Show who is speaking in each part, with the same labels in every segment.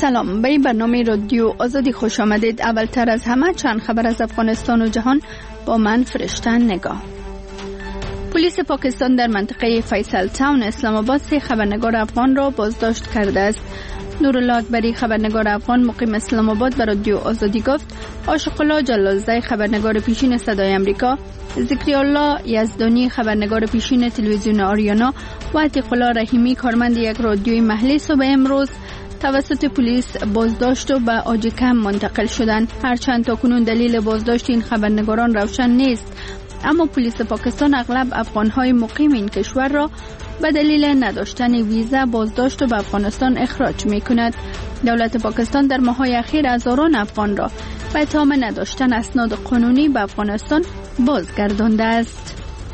Speaker 1: سلام، به این برنامه رادیو آزادی خوش آمدید. اولتر از همه چند خبر از افغانستان و جهان با من فرشته نگاه. پلیس پاکستان در منطقه فیصل تاون اسلام آباد 3 خبرنگار افغان را بازداشت کرده است. نورالله اکبری خبرنگار افغان مقیم اسلام آباد به رادیو آزادی گفت عاشق الله جلالزی خبرنگار پیشین صدای امریکا، ذکری الله یزدانی خبرنگار پیشین تلویزیون آریانا و عتیق الله رحیمی کارمند یک رادیوی محلی صبح امروز توسط پلیس بازداشت و به آجیکم منتقل شدند. هرچند تاکنون دلیل بازداشت این خبرنگاران روشن نیست، اما پلیس پاکستان اغلب افغان‌های مقیم این کشور را به دلیل نداشتن ویزا بازداشت و به افغانستان اخراج می‌کند. دولت پاکستان در ماه‌های اخیر هزاران افغان را به اتهام نداشتن اسناد قانونی به افغانستان بازگردانده است.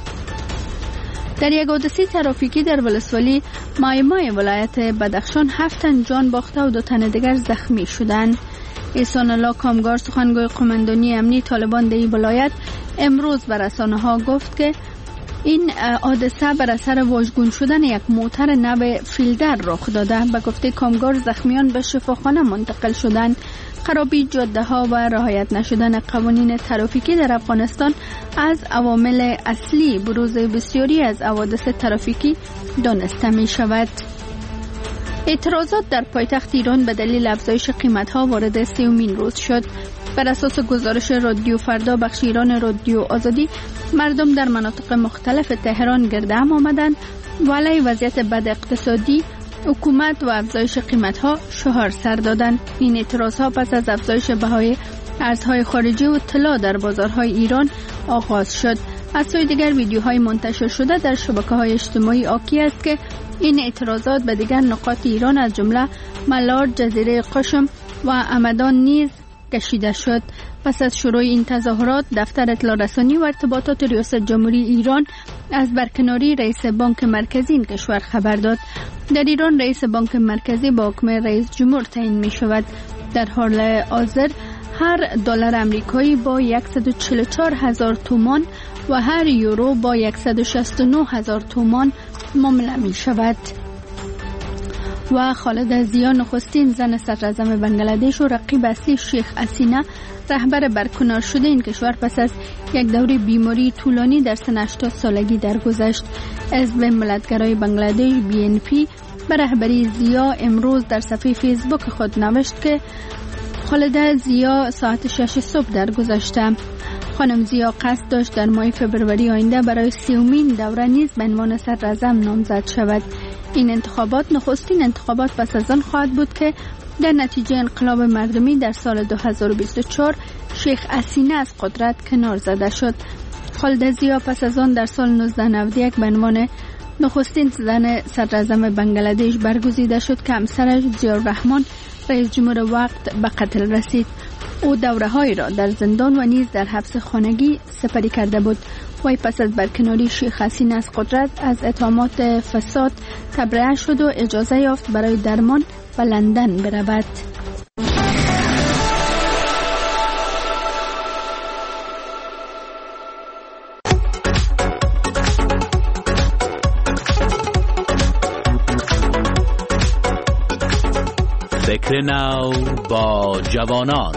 Speaker 1: در یک حادثه ترافیکی در ولسوالی مایمای ولایت بدخشان 7 تن جان باخته و 2 تن دیگر زخمی شدند. احسان الله کامگار سخنگوی قماندانی امنی طالبان در این ولایت امروز به رسانه‌ها گفت که این حادثه بر اثر واژگون شدن یک موتر نو فیلدر رخ داده. به گفته کامگار زخمیان به شفاخانه منتقل شدند. خرابی جاده‌ها و رعایت نشدن قوانین ترافیکی در افغانستان از عوامل اصلی بروز بسیاری از حوادث ترافیکی دانسته می شود. اعتراضات در پایتخت ایران به دلیل افزایش قیمت‌ها وارد 3مین روز شد. بر اساس گزارش رادیو فردا بخش ایران رادیو آزادی، مردم در مناطق مختلف تهران گرد هم آمدند و علیه وضعیت بد اقتصادی حکومت و افزایش قیمت‌ها شعار سر دادند. این اعتراضها پس از افزایش بهای ارزهای خارجی و طلا در بازارهای ایران آغاز شد. از سوی دیگر ویدیوهای منتشر شده در شبکه‌های اجتماعی حاکی است که این اعتراضات به دیگر نقاط ایران از جمله ملار، جزیره قشم و همدان نیز کشیده شد. پس از شروع این تظاهرات، دفتر اطلاع رسانی و ارتباطات ریاست جمهوری ایران از برکناری رئیس بانک مرکزی این کشور خبر داد. در ایران رئیس بانک مرکزی با حکم رئیس جمهور تعیین می شود. در حال حاضر هر دلار آمریکایی با 144,000 تومان و هر یورو با 169,000 تومان معامله می شود. و خالد ضیا نخستین زن صدراعظم بنگلادش و رقیب اصلی شیخ حسینه رهبر برکنار شده این کشور پس از یک دوره بیماری طولانی در سن 80 سالگی درگذشت. حزب ملت‌گرای بنگلادش BNP به رهبری ضیا امروز در صفحه فیسبوک خود نوشت که خالد ضیا ساعت 6 صبح درگذشته. خانم ضیا قصد داشت در ماه فبروری آینده برای 3مین دوره نیز به عنوان صدراعظم نامزد شود. این انتخابات نخستین انتخابات پس از آن خواهد بود که در نتیجه انقلاب مردمی در سال 2024 شیخ حسینه از قدرت کنار زده شد. خالد ضیا پس از آن در سال 1991 به عنوان نخستین زن صدراعظم بنگلادش برگزیده شد که همسرش ضیاءالرحمن رئیس جمهور وقت به قتل رسید. او دوره‌هایی را در زندان و نیز در حبس خانگی سپری کرده بود. وی پس از برکناری شیخ حسینه از قدرت از اتهامات فساد تبرئه شد و اجازه یافت برای درمان به لندن برود.
Speaker 2: فکر نو با جوانان.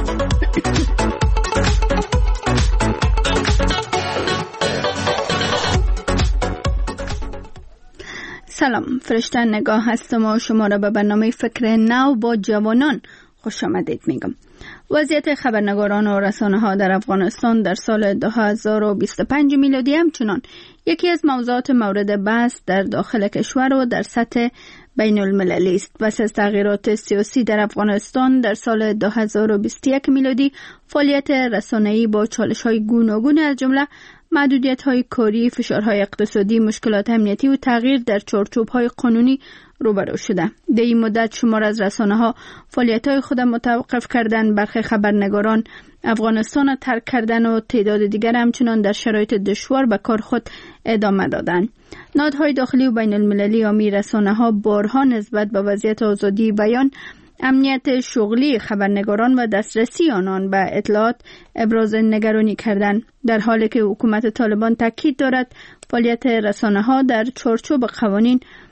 Speaker 1: سلام، فرشته نگاه هستم و شما را به برنامه فکر نو با جوانان خوش آمدید میگم. وضعیت خبرنگاران و رسانه ها در افغانستان در سال 2025 میلادی همچنان یکی از موضوعات مورد بحث در داخل کشور و در سطح بین المللی است. پس از تغییرات سیاسی در افغانستان در سال 2021 میلادی، فعالیت رسانه‌ای با چالش‌های گوناگون از جمله محدودیت‌های کاری، فشارهای اقتصادی، مشکلات امنیتی و تغییر در چارچوب‌های قانونی روبرو شده. در این مدت شمار از رسانه‌ها فعالیت‌های خود متوقف کردند، برخی خبرنگاران افغانستان را ترک کردند و تعداد دیگر همچنان در شرایط دشوار به کار خود ادامه دادند. نهادهای داخلی و بین المللی حامی رسانه‌ها بارها نسبت به وضعیت آزادی بیان، امنیت شغلی خبرنگاران و دسترسی آنان به اطلاعات ابراز نگرانی کردند، در حالی که حکومت طالبان تاکید دارد فعالیت رسانه‌ها در چارچوب قوانین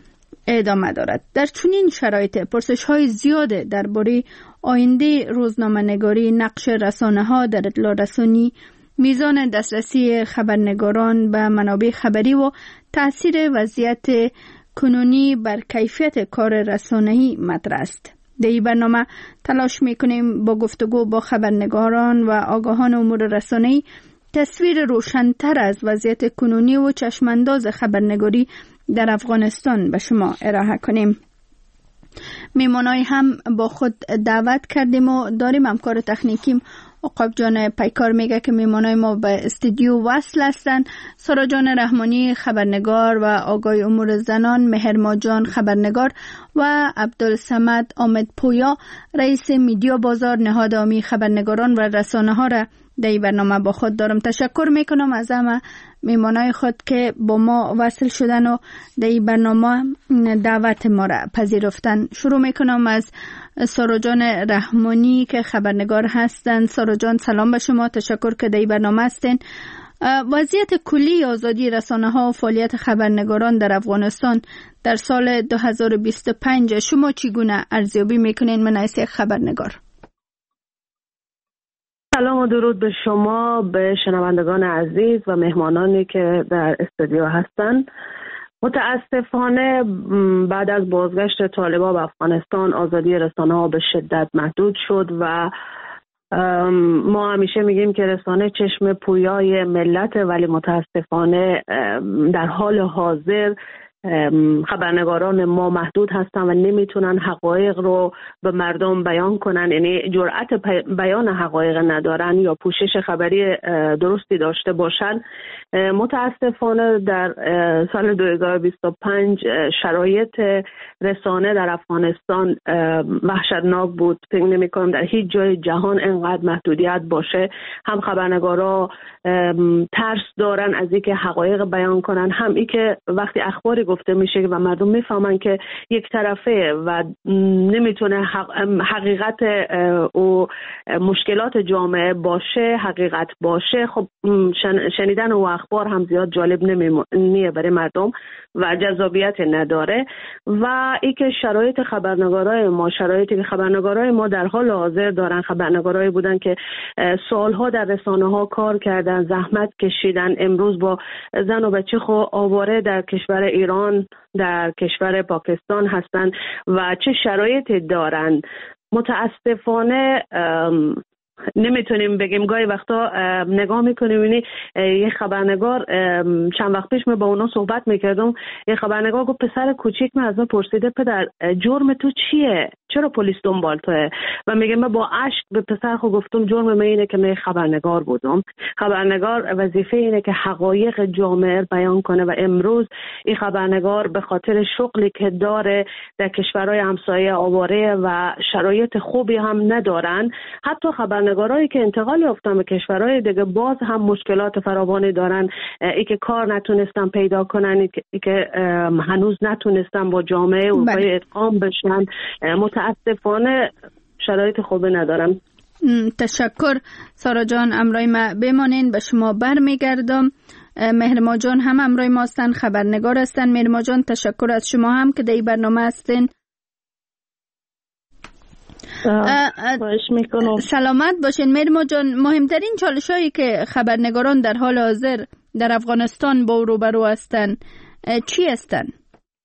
Speaker 1: ادامه دارد. در چنین شرایط پرسش‌های زیاد درباره آینده روزنامه‌نگاری، نقش رسانه‌ها در اطلاع رسانی، میزان دسترسی خبرنگاران به منابع خبری و تأثیر وضعیت کنونی بر کیفیت کار رسانه‌ای مطرح است. در این برنامه تلاش می‌کنیم با گفتگو با خبرنگاران و آگاهان امور رسانه‌ای تصویر روشن‌تر از وضعیت کنونی و چشمانداز خبرنگاری در افغانستان به شما ارائه کنیم. میمانای هم با خود دعوت کردیم و داریم. همکار تکنیکیم عقاب جان پیکار میگه که میمانای ما به استودیو وصل هستند. سارا جان رحمانی خبرنگار و آگاه امور زنان، مهرما جان خبرنگار و عبدالصمد آمد پویا رئیس میدیا بازار نهاد عامی خبرنگاران و رسانه ها را در این برنامه با خود دارم. تشکر میکنم از همه میمانای خود که با ما وصل شدن و در این برنامه دعوت ما را پذیرفتن. شروع میکنم از سارا جان رحمانی که خبرنگار هستند. سارا جان سلام به شما، تشکر که در این برنامه هستین. وضعیت کلی آزادی رسانه ها و فعالیت خبرنگاران در افغانستان در سال 2025 شما چگونه ارزیابی میکنین من حیث خبرنگار؟
Speaker 3: سلام و درود به شما، به شنوندگان عزیز و مهمانانی که در استودیو هستند. متاسفانه بعد از بازگشت طالبان به افغانستان آزادی رسانه‌ها به شدت محدود شد و ما همیشه میگیم که رسانه چشم پویای ملت، ولی متاسفانه در حال حاضر خبرنگاران ما محدود هستن و نمیتونن حقایق رو به مردم بیان کنن، یعنی جرأت بیان حقایق ندارن یا پوشش خبری درستی داشته باشن. متاسفانه در سال 2025 شرایط رسانه در افغانستان وحشتناک بود. فکر نمی‌کنم در هیچ جای جهان اینقدر محدودیت باشه. هم خبرنگارا ترس دارن از اینکه حقایق بیان کنن، هم اینکه وقتی اخباری گفته میشه و مردم میفهمن که یک طرفه و نمیتونه حقیقت و مشکلات جامعه باشه، حقیقت باشه، خب شنیدن و اخبار هم زیاد جالب نمیه برای مردم و جذابیت نداره. و اینکه شرایط خبرنگارای ما، شرایطی که خبرنگارای ما در حال حاضر دارن، خبرنگارایی بودن که سالها در رسانه ها کار کردن، زحمت کشیدن، امروز با زن و بچه خو آواره در کشور ایران، در کشور پاکستان هستن و چه شرایطی دارن. متاسفانه نمیتونیم بگیم. گاهی وقتا نگاه میکنیم یعنی یه خبرنگار، چند وقت پیش من با اونا صحبت میکردم، یه خبرنگار گفت پسر کوچیک من از من پرسیده پدر جرم تو چیه؟ چرا پلیس دنبال توه؟ و میگه من با اشک به پسر خود گفتم جرم من اینه که من خبرنگار بودم. خبرنگار وظیفه اینه که حقایق جامعه بیان کنه و امروز این خبرنگار به خاطر شغلی که داره در کشورهای همسایه آواره و شرایط خوبی هم ندارن. حتی خبرنگارایی که انتقال یافتن به کشورهای دیگه باز هم مشکلات فراوانی دارن. ای که کار نتونستن پیدا کنن، ای که هنوز نتونستن با جامعه اروپایی ادغام بشن. متاسفانه شرایط خوبی ندارم.
Speaker 1: تشکر سارا جان، امرای ما بمانین، به شما برمیگردم. مهرما جان هم امرای ما هستن، خبرنگار هستن. مهرما جان تشکر از شما هم که در این برنامه هستین. سلامت باشین مهرما جان. مهمترین چالش‌هایی که خبرنگاران در حال حاضر در افغانستان با روبرو هستند چی هستند؟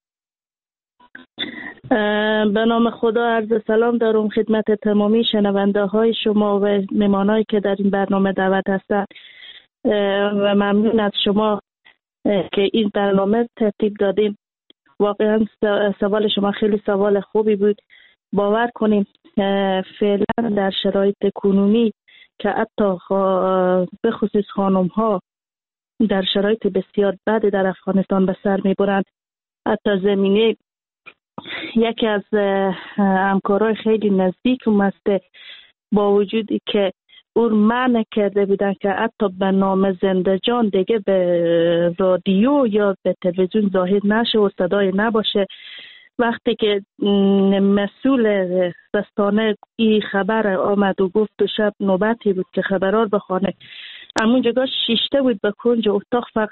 Speaker 4: به نام خدا عرض سلام دارم خدمت تمامی شنونده های شما و مهمانایی که در این برنامه دعوت هستند و ممنون از شما که این برنامه ترتیب دادین. واقعا سوال شما خیلی سوال خوبی بود. باور کنیم فعلا در شرایط کنونی که حتی به خصوص خانم ها در شرایط بسیار بد در افغانستان به سر میبرند. حتی زمینه یکی از همکارای خیلی نزدیکم است، با وجودی که اون منع کرده بودن که حتی به نام زنده جان دیگه به رادیو یا به تلویزیون ظاهر نشه و صدای نباشه. وقتی که مسئول رسانه این خبر آمد و گفت و شب نوبتی بود که خبرار بخوانه، همونجا شیشته بود به کنج اتاق، فقط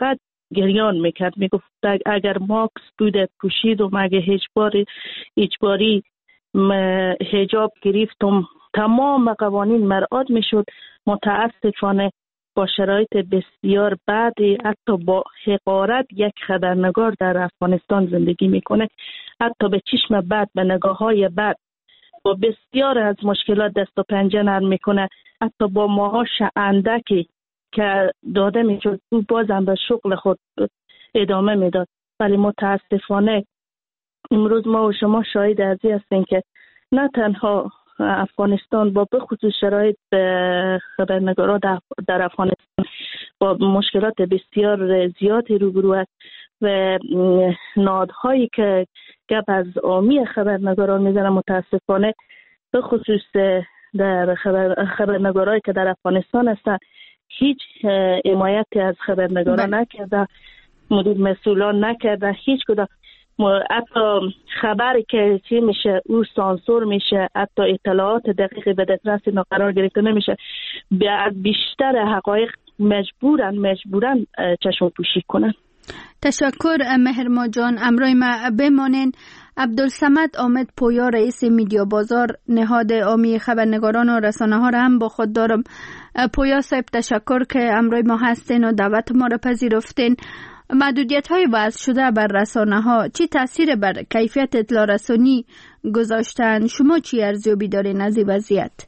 Speaker 4: گریان میکرد، میگفت اگر ماکس بوده پوشید و مگه اجباری حجاب گرفتم، تمام قوانین مراعات میشد. متاسفانه با شرایط بسیار بد، حتی با حقارت یک خبرنگار در افغانستان زندگی میکنه، حتی به چشم بد، به نگاه های بد، با بسیار از مشکلات دست و پنجه نرم میکنه. حتی با معاش اندکی که داده میشد او بازم به شغل خود ادامه میداد. ولی متاسفانه امروز ما و شما شاهد ازی هستیم که نه تنها افغانستان با بخصوص شرایط خبرنگارا در افغانستان با مشکلات بسیار زیادی روبرو است و نهادهایی که گپ از عامی خبرنگاران میزنه متاسفانه به خصوص در خبرنگارایی که در افغانستان هستن هیچ حمایتی از خبرنگاران نکرده، مدیر مسئولان نکرده، هیچ کدام. حتی خبری که چی میشه او سانسور میشه، حتی اطلاعات دقیقی به دسترس اینا قرار گرفته نمیشه. از بیشتر حقایق مجبورن چشم پوشی کنن.
Speaker 1: تشکر مهرما جان. امروی ما بمانین. عبدالصمد آمد پویا رئیس میدیا بازار نهاد عامی خبرنگاران و رسانه ها را هم با خود دارم. پویا صاحب تشکر که امروی ما هستین و دعوت ما را پذیرفتین. محدودیت های وضع شده بر رسانه ها چی تاثیر بر کیفیت اطلاع رسانی گذاشتن؟ شما چی ارزیابی دارین از این وضعیت؟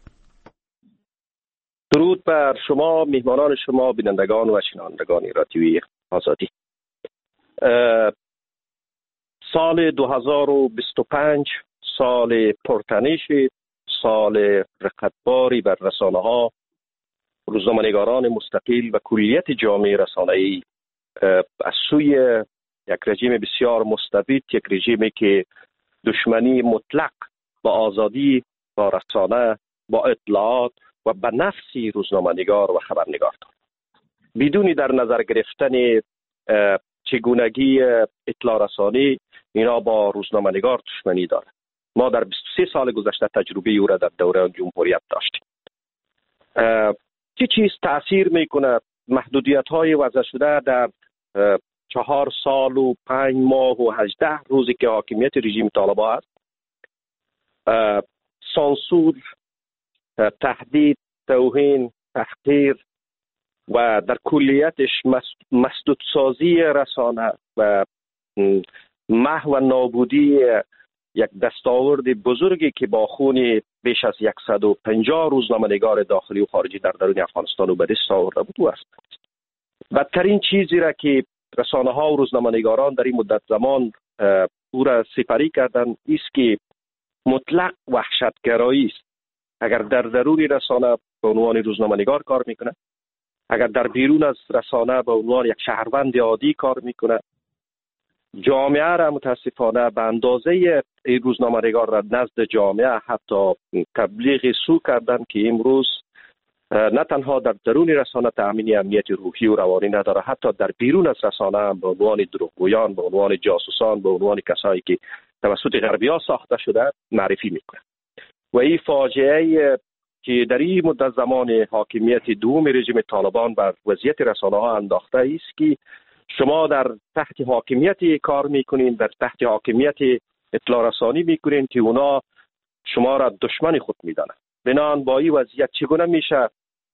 Speaker 5: درود بر شما، میهمانان شما، بینندگان و شنوندگان رادیوی آزادی. سال 2025 سال پرتنش، سال رقابتباری بر رسانه ها، روزنامه‌نگاران مستقل و کلیت جامعه رسانه‌ای از سوی یک رژیم بسیار مستبد، یک رژیمی که دشمنی مطلق با آزادی، با رسانه، با اطلاعات و به نفسی روزنامه‌نگار و خبرنگار دارد. بدون در نظر گرفتن چگونگی اطلاع رسانی، اینا با روزنامه‌نگار دشمنی دارد. ما در 23 سال گذشته تجربه او را در دوران جمهوریت داشتیم. چه چیز تأثیر میکنه؟ محدودیت‌های وضع شده در 4 سال و 5 ماه و 18 روزی که حاکمیت رژیم طالبان است، سانسور، تهدید، توهین، تحقیر و در کلیتش مسدودسازی رسانه و محو و نابودی یک دستاورد بزرگی که با خون بیش از 150 روزنامه‌نگار داخلی و خارجی در درون افغانستان و به دست آورده بود است. بدترین چیزی را که رسانه ها و روزنامه‌نگاران در این مدت زمان او را سپری کردن است که مطلق وحشتگرایی است. اگر در درون رسانه به عنوان روزنامه‌نگار کار میکنه، اگر در بیرون از رسانه به عنوان یک شهروند عادی کار میکنه، جامعه را متاسفانه به اندازه روزنامه‌نگار را نزد جامعه حتی تبلیغ سو کردن که امروز نه تنها در درون رسانه تأمین امنیت روحی و روانی نداره، حتی در بیرون از رسانه هم به عنوان دروغگویان، به عنوان جاسوسان، به عنوان کسایی که توسط غربی‌ها ساخته شده معرفی میکنه. و این فاجعه که در این مدت زمان حاکمیت دوم رژیم طالبان بر وضعیت رسانه ها انداخته است که شما در تحت حاکمیت کار میکنین، در تحت حاکمیت اطلاع رسانی میکنین که اونا شما را دشمن خود میدانن. بنابراین با این وضعیت چگونه میشه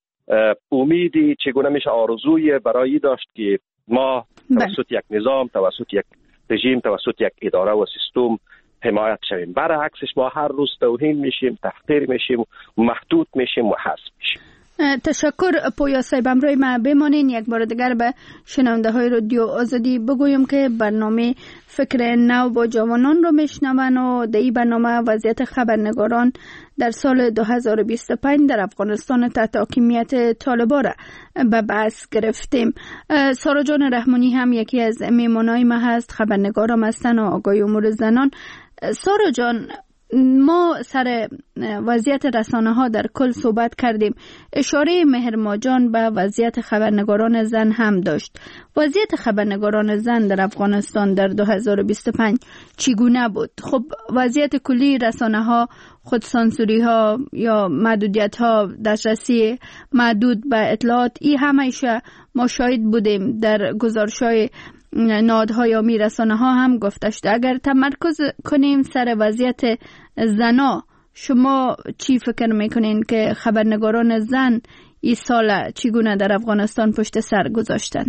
Speaker 5: امیدی، چگونه میشه آرزوی برای داشت که ما توسط یک نظام، توسط یک رژیم، توسط یک اداره و سیستم حمایت شویم؟ برعکسش ما هر روز توهین میشیم، تحقیر میشیم، محدود میشیم و حذف میشیم.
Speaker 1: تشکر پویا صاحب. امروی ما بمانین. یک بار دیگر به شنونده های رادیو آزادی بگویم که برنامه فکر نو با جوانان رو میشنون و در این برنامه وضعیت خبرنگاران در سال 2025 در افغانستان تحت حاکمیت طالبان را به بحث گرفتیم. سارا جان رحمانی هم یکی از میمونای ما هست، خبرنگار هم هستن و آگاهی امور زنان. سارا جان، ما سر وضعیت رسانه ها در کل صحبت کردیم. اشاره مهر ماجان به وضعیت خبرنگاران زن هم داشت. وضعیت خبرنگاران زن در افغانستان در 2025 چگونه بود؟ خب وضعیت کلی رسانه ها، خودسانسوری ها یا محدودیت ها، دسترسی محدود به اطلاعات، این همیشه ما شاهد بودیم. در گزارش‌های نهادهای عامی رسانه ها هم گفته شده. اگر تمرکز کنیم سر وضعیت زنا، شما چی فکر میکنین که خبرنگاران زن این سال چگونه در افغانستان پشت سر گذاشتن؟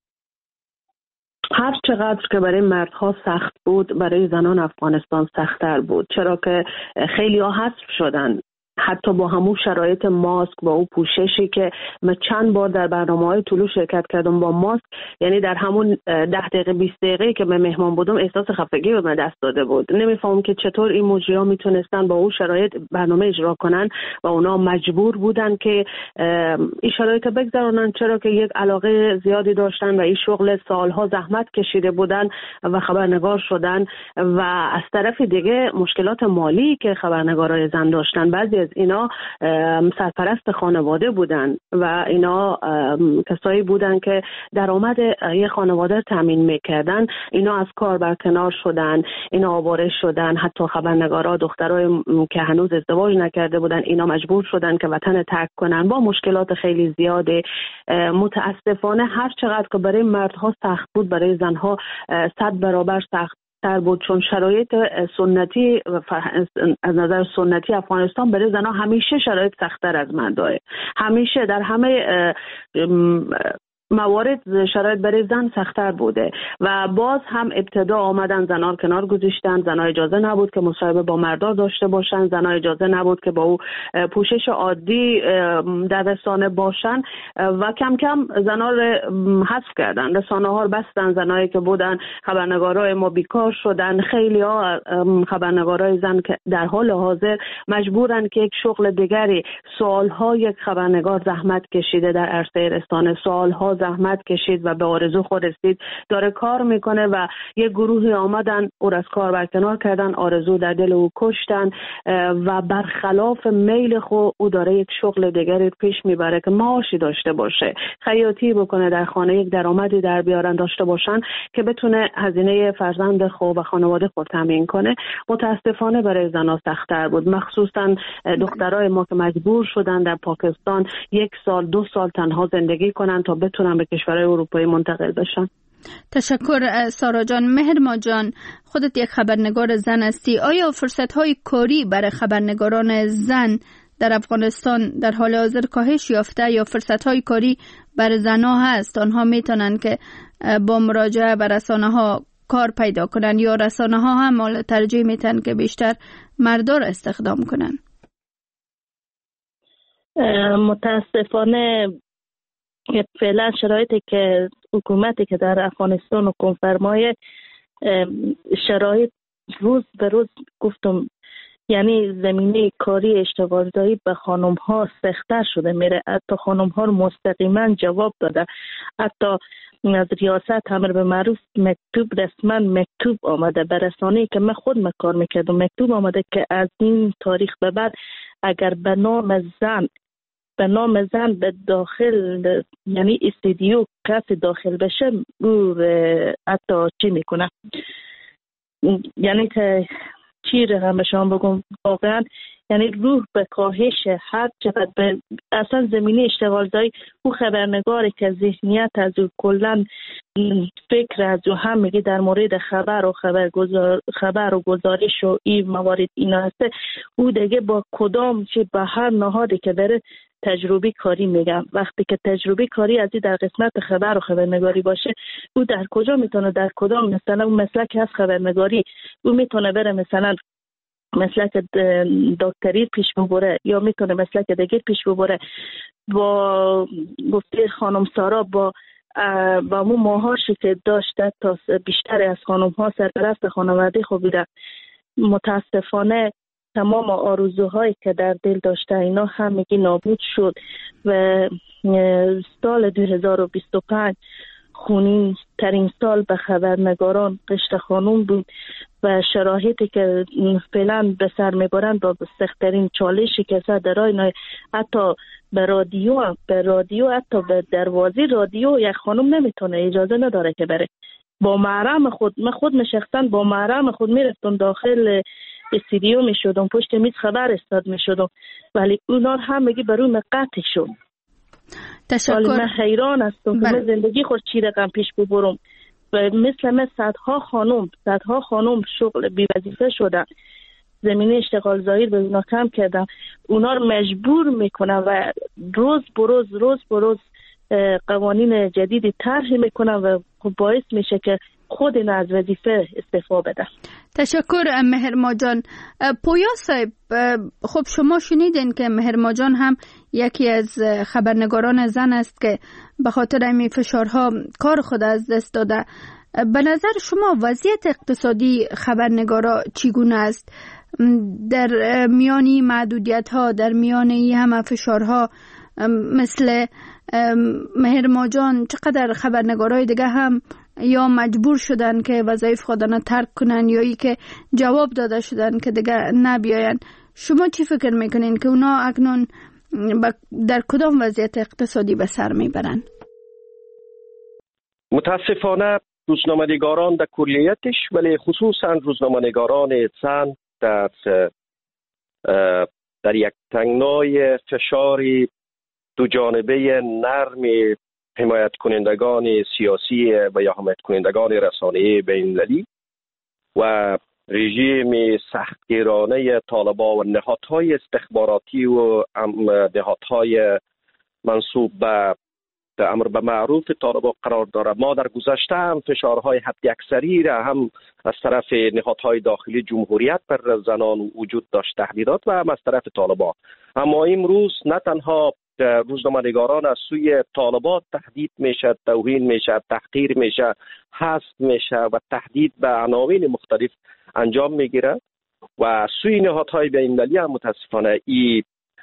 Speaker 3: هر چقدر که برای مردها سخت بود، برای زنان افغانستان سخت‌تر بود، چرا که خیلی ها حذف شدن. حتی با همون شرایط ماسک، با اون پوششی که من چند بار در برنامه‌های طلوع شرکت کردم با ماسک، یعنی در همون 10 دقیقه 20 دقیقه که من مهمان بودم احساس خفگی به من دست داده بود. نمیفهمم که چطور این مجری‌ها میتونستن با اون شرایط برنامه اجرا کنن و اونا مجبور بودن که این شرایط بگذرونن، چرا که یک علاقه زیادی داشتن و این شغل سالها زحمت کشیده بودن و خبرنگار شدن. و از طرف دیگه مشکلات مالی که خبرنگارای زن داشتن، بعضی از اینا سرپرست خانواده بودن و اینا کسایی بودن که درآمد یه خانواده تامین میکردن. اینا از کار برکنار شدن، اینا آواره شدن. حتی خبرنگارا دخترای که هنوز ازدواج نکرده بودن، اینا مجبور شدن که وطن ترک کنن با مشکلات خیلی زیاده. متاسفانه هر چقدر که برای مردها سخت بود، برای زنها 100 برابر سخت تر بود، چون شرایط سنتی از نظر سنتی افغانستان برای زنها همیشه شرایط سخت‌تر از مرداه. همیشه در همه موارد شرایط برای زن سخت‌تر بوده و باز هم ابتدا آمدن زنان کنار گذاشتن. زنها اجازه نبود که مصاحبه با مردا داشته باشن، زنها اجازه نبود که با او پوشش عادی در رسانه باشن و کم کم زنها رو حذف کردن، رسانه ها رو بستن. زنایی که بودن خبرنگارای ما بیکار شدن. خیلی ها خبرنگارای زن که در حال حاضر مجبورن که یک شغل دیگری، سالها یک خبرنگار زحمت کشیده در عرصه رسانه، سالها زحمت کشید و به آرزو خود رسید، داره کار میکنه و یه گروهی آمدن او از کار برکنار کردن، آرزو در دل او کشتن و برخلاف میل خود او داره یک شغل دیگری پیش میبره که معاشی داشته باشه، خیاطی بکنه، در خانه یک درآمدی در بیارن داشته باشن که بتونه هزینه فرزند خود و خانواده خود تامین کنه. متاسفانه برای زنها سخت‌تر بود، مخصوصا دخترای ما که مجبور شدن در پاکستان 1 سال 2 سال تنها زندگی کنن تا بتونن به کشورهای اروپایی منتقل بشن.
Speaker 1: تشکر سارا جان. مهر ماجان، خودت یک خبرنگار زن هستی. آیا فرصت‌های کاری برای خبرنگاران زن در افغانستان در حال حاضر کاهش یافته یا فرصت‌های کاری برای زن‌ها هست؟ آنها میتونن که با مراجعه به رسانه‌ها کار پیدا کنن یا رسانه‌ها هم ترجیح میتن که بیشتر مردا را استخدام کنن؟
Speaker 4: متاسفانه فعلا شرایطی که حکومتی که در افغانستان حکم فرمایه، شرایط روز به روز گفتم، یعنی زمینه کاری اشتغالزایی به خانم ها سخت‌تر شده میره. حتی خانم ها رو مستقیما جواب داده، حتی از ریاست امر به معروف مکتوب، رسما مکتوب آمده به رسانه‌ای که من خود کار میکردم، مکتوب آمده که از این تاریخ به بعد اگر به نام زن به داخل، یعنی استودیو کسی داخل بشه، او حتی چی میکنه، یعنی که چی رقم به شما بگم، واقعا یعنی روح به کاهش هر چقدر به اصلا زمینه اشتغالزایی. او خبرنگاری که ذهنیت از او کلن فکر از او هم میگه در مورد خبر و گزارش و این موارد اینا هسته، او دیگه با کدام چی به هر نهادی که بره تجربی کاری میگم. وقتی که تجربی کاری از این در قسمت خبر و خبرنگاری باشه، او در کجا میتونه، در کدام مثلا اون مسلک از خبرنگاری او میتونه بره، مثلا مسلک دکتری پیش ببره یا میتونه مسلک دیگه پیش ببره. با گفته خانم سارا با اون ماهاشی که داشته تا بیشتر از خانم ها سرپرست خانواده خوبیده، متاسفانه تمام آرزوهایی که در دل داشته اینا همگی نابود شد و سال 2025 خونین ترین سال به خبرنگاران قشت خانم بود و شرایطی که فعلا به سر میبرند با سخت‌ترین چالشی که در حتی به رادیو حتی به دروازه رادیو یک خانم نمیتونه، اجازه نداره که بره. با محرم خود، من خود شخصا با محرم خود میرفتم داخل استودیو میشدم، پشت میز خبر استاد میشدم، ولی اونا هم میگی برای قطع شد.
Speaker 1: تشکر.
Speaker 4: من حیران هستم که من زندگی خود چی رقم پیش ببرم و مثل صدها خانم شغل بی وظیفه شدن، زمینه اشتغال ظاهر به اونا کم کردن، اونا رو مجبور میکنن و روز بروز قوانین جدیدی طرح میکنن و باعث میشه که خود اینا از وظیفه استعفا بدن.
Speaker 1: تشکر مهرما جان. پویا صاحب، خب شما شنیدین که مهرما جان هم یکی از خبرنگاران زن است که به خاطر این فشارها کار خود از دست داده. به نظر شما وضعیت اقتصادی خبرنگارا چگونه است؟ در میانی محدودیت ها، در میانی همه فشارها مثل مهرما جان، چقدر خبرنگارای دیگه هم یا مجبور شدن که وظایف خودنا ترک کنن یا ای که جواب داده شدن که دیگه نبیاین. شما چی فکر میکنین که اونا اکنون در کدام وضعیت اقتصادی به سر میبرن؟
Speaker 5: متاسفانه روزنامه‌نگاران در کلیتش، ولی خصوصا روزنامه‌نگاران زن در یک تنگنای فشاری دو جانبه نرم حمایت کنندگان سیاسی و یا حمایت کنندگان رسانه‌ای بین‌المللی و رژیم سختگیرانه طالبان و نهادهای استخباراتی و نهادهای منصوب به امر به معروف طالبان قرار دارد. ما در گذشته هم فشارهای حداکثری را هم از طرف نهادهای داخلی جمهوریت بر زنان وجود داشت، تهدیدات، و هم از طرف طالبان. اما امروز نه تنها روزنامه‌نگاران از سوی طالبان تهدید میشد، توهین میشد، تحقیر میشد، حذف میشد و تهدید به عناوین مختلف انجام میگیرد و سوی نهادهای بین‌المللی هم متاسفانه این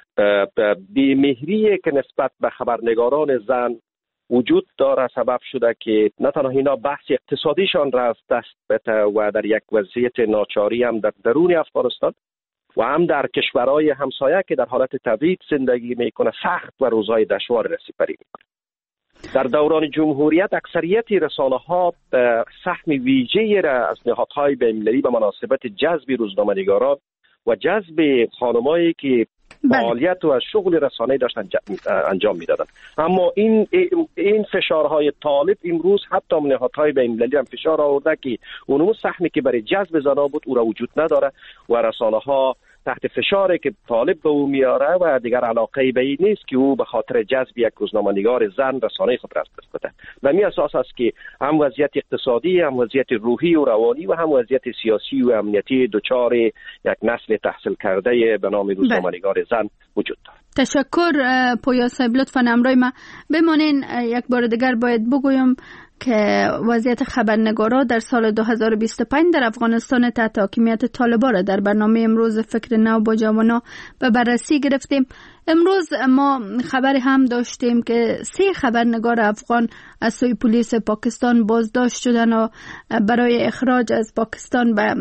Speaker 5: بی‌مهری که نسبت به خبرنگاران زن وجود داره سبب شده که نه تنها اینا بحث اقتصادیشان را از دست بده و در یک وضعیت ناچاری هم در درون افغانستان و هم در کشورهای همسایه که در حالت تبعید زندگی میکنه سخت و روزهای دشوار را سپری میکنه. در دوران جمهوریت اکثریت رسانه‌ها سهم ویژه‌ای را از نهادهای بین‌المللی به مناسبت جذب روزنامه‌نگاران و جذب خانمایی که فعالیت و شغل رسانه‌ای داشتن انجام میدادن. اما این فشارهای طالب امروز حتی نهادهای بین‌المللی هم فشار آورده که اون سهمی که برای جذب زنا بود او را وجود نداره و رسانه‌ها تحت فشاری که طالب به او میاره و دیگر علاقه‌ای به این نیست که او به خاطر جذب یک روزنامه‌نگار زن رسانه خود را از دست بده. و می اساس است که هم وضعیت اقتصادی، هم وضعیت روحی و روانی و هم وضعیت سیاسی و امنیتی دچار یک نسل تحصیل کرده به نام روزنامه‌نگار زن وجود دارد.
Speaker 1: تشکر پویا صاحب. لطفاً همراه ما بمانین. یک بار دیگر باید بگویم که وضعیت خبرنگارا در سال 2025 در افغانستان تحت حاکمیت طالبان را در برنامه امروز فکر نو با جوانا به بررسی گرفتیم. امروز ما خبری هم داشتیم که 3 خبرنگار افغان از سوی پلیس پاکستان بازداشت شدن و برای اخراج از پاکستان به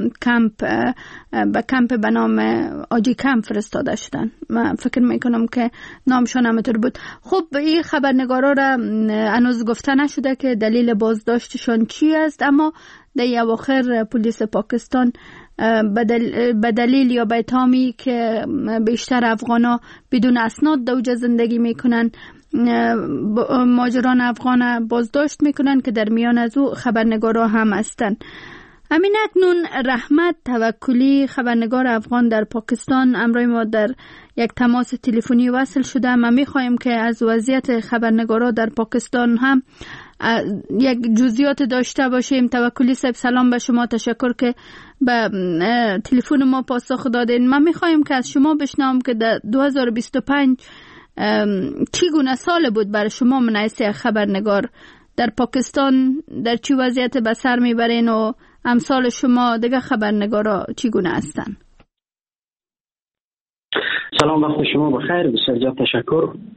Speaker 1: کمپ به نام آجی کمپ فرستاده شدن. من فکر میکنم که نامشان همینطور بود. خب این خبرنگارا را هنوز گفته نشده که دلیل بازداشتشان چی است، اما در اواخر پلیس پاکستان به دلیل یا به اتهامی که بیشتر افغانا بدون اسناد در اوجه زندگی میکنن مهاجران افغان بازداشت میکنن که در میان از او خبرنگارا هم هستند. همین اکنون رحمت توکلی خبرنگار افغان در پاکستان امروز ما در یک تماس تلفنی وصل شده. ما میخواهیم که از وضعیت خبرنگارا در پاکستان هم یک جزئیات داشته باشیم. توکلی صاحب سلام به شما، تشکر که به تلفن ما پاسخ دادین. من میخواهیم که از شما بشنوم که در 2025 چگونه سال بود برای شما من حیث خبرنگار در پاکستان؟ در چه وضعیت به سر میبرین و امثال شما دیگه خبرنگارا چگونه هستن؟
Speaker 6: سلام، وقت شما بخیر. بسیار زیاد تشکر.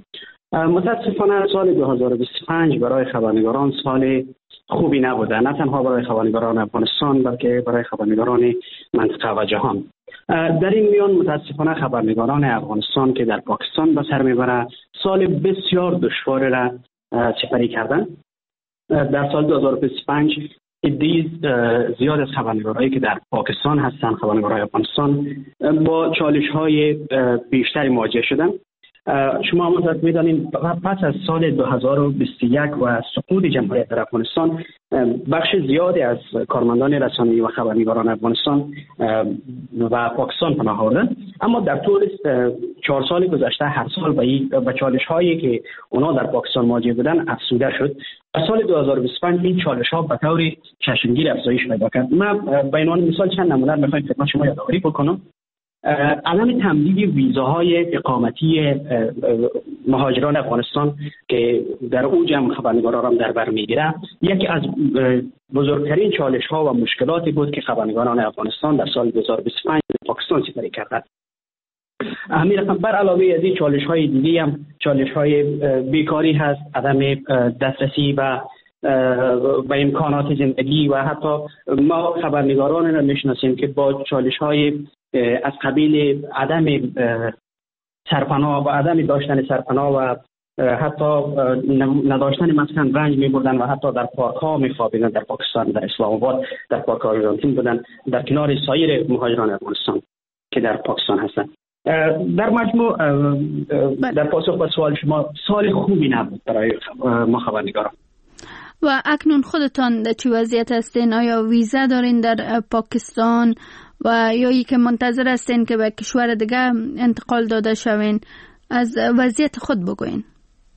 Speaker 6: متاسفانه سال 2025 برای خبرنگاران سال خوبی نبوده، نه تنها برای خبرنگاران افغانستان بلکه برای خبرنگاران منطقه و جهان. در این میان متاسفانه خبرنگاران افغانستان که در پاکستان به سر میبره سال بسیار دشوار را سپری کردن. در سال 2025 عده‌ای زیاد از خبرنگارایی که در پاکستان هستند، خبرنگارای افغانستان، با چالش‌های بیشتری مواجه شدن. شما هم می‌دانید پس از سال 2021 و سقوط جمهوریت در افغانستان بخش زیادی از کارمندان رسانه‌ای و خبرنگاران افغانستان و پاکستان پناه بردند، اما در طول 4 سال گذشته هر سال به چالش‌هایی که اونا در پاکستان مواجه بودن افزوده شد. در سال 2025 این چالش‌ها به طور چشمگیر افزایش پیدا کرد. من به عنوان مثال چند نمونه می‌خوام خدمت شما یادآوری بکنم. عدم تمدید ویزاهای اقامتی مهاجران افغانستان که در اوج هم خبرنگاران هم در بر میگیره، یکی از بزرگترین چالش ها و مشکلاتی بود که خبرنگاران افغانستان در سال 2025 پاکستان سپری کردند. همین رقم بر علاوه از این چالش های دیگه هم چالش های بیکاری هست، عدم دسترسی به امکانات زندگی و حتی ما خبرنگاران را میشناسیم که با چالش های از قبیل عدم سرپناه و عدم داشتن سرپناه و حتی نداشتن مسکن رنج می بردن و حتی در پارک ها می خوابیدن. در پاکستان، در اسلام آباد، در پارک آرژانتین بودن، در کنار سایر مهاجران افغانستان که در پاکستان هستند. در مجموع در پاسخ به سوال شما سال خوبی نبود برای ما خبرنگاران.
Speaker 1: و اکنون خودتان در چه وضعیت هستین؟ آیا ویزا دارین در پاکستان و یا ای که منتظر هستین که به کشور دیگه انتقال داده شوین؟ از وضعیت خود بگوین.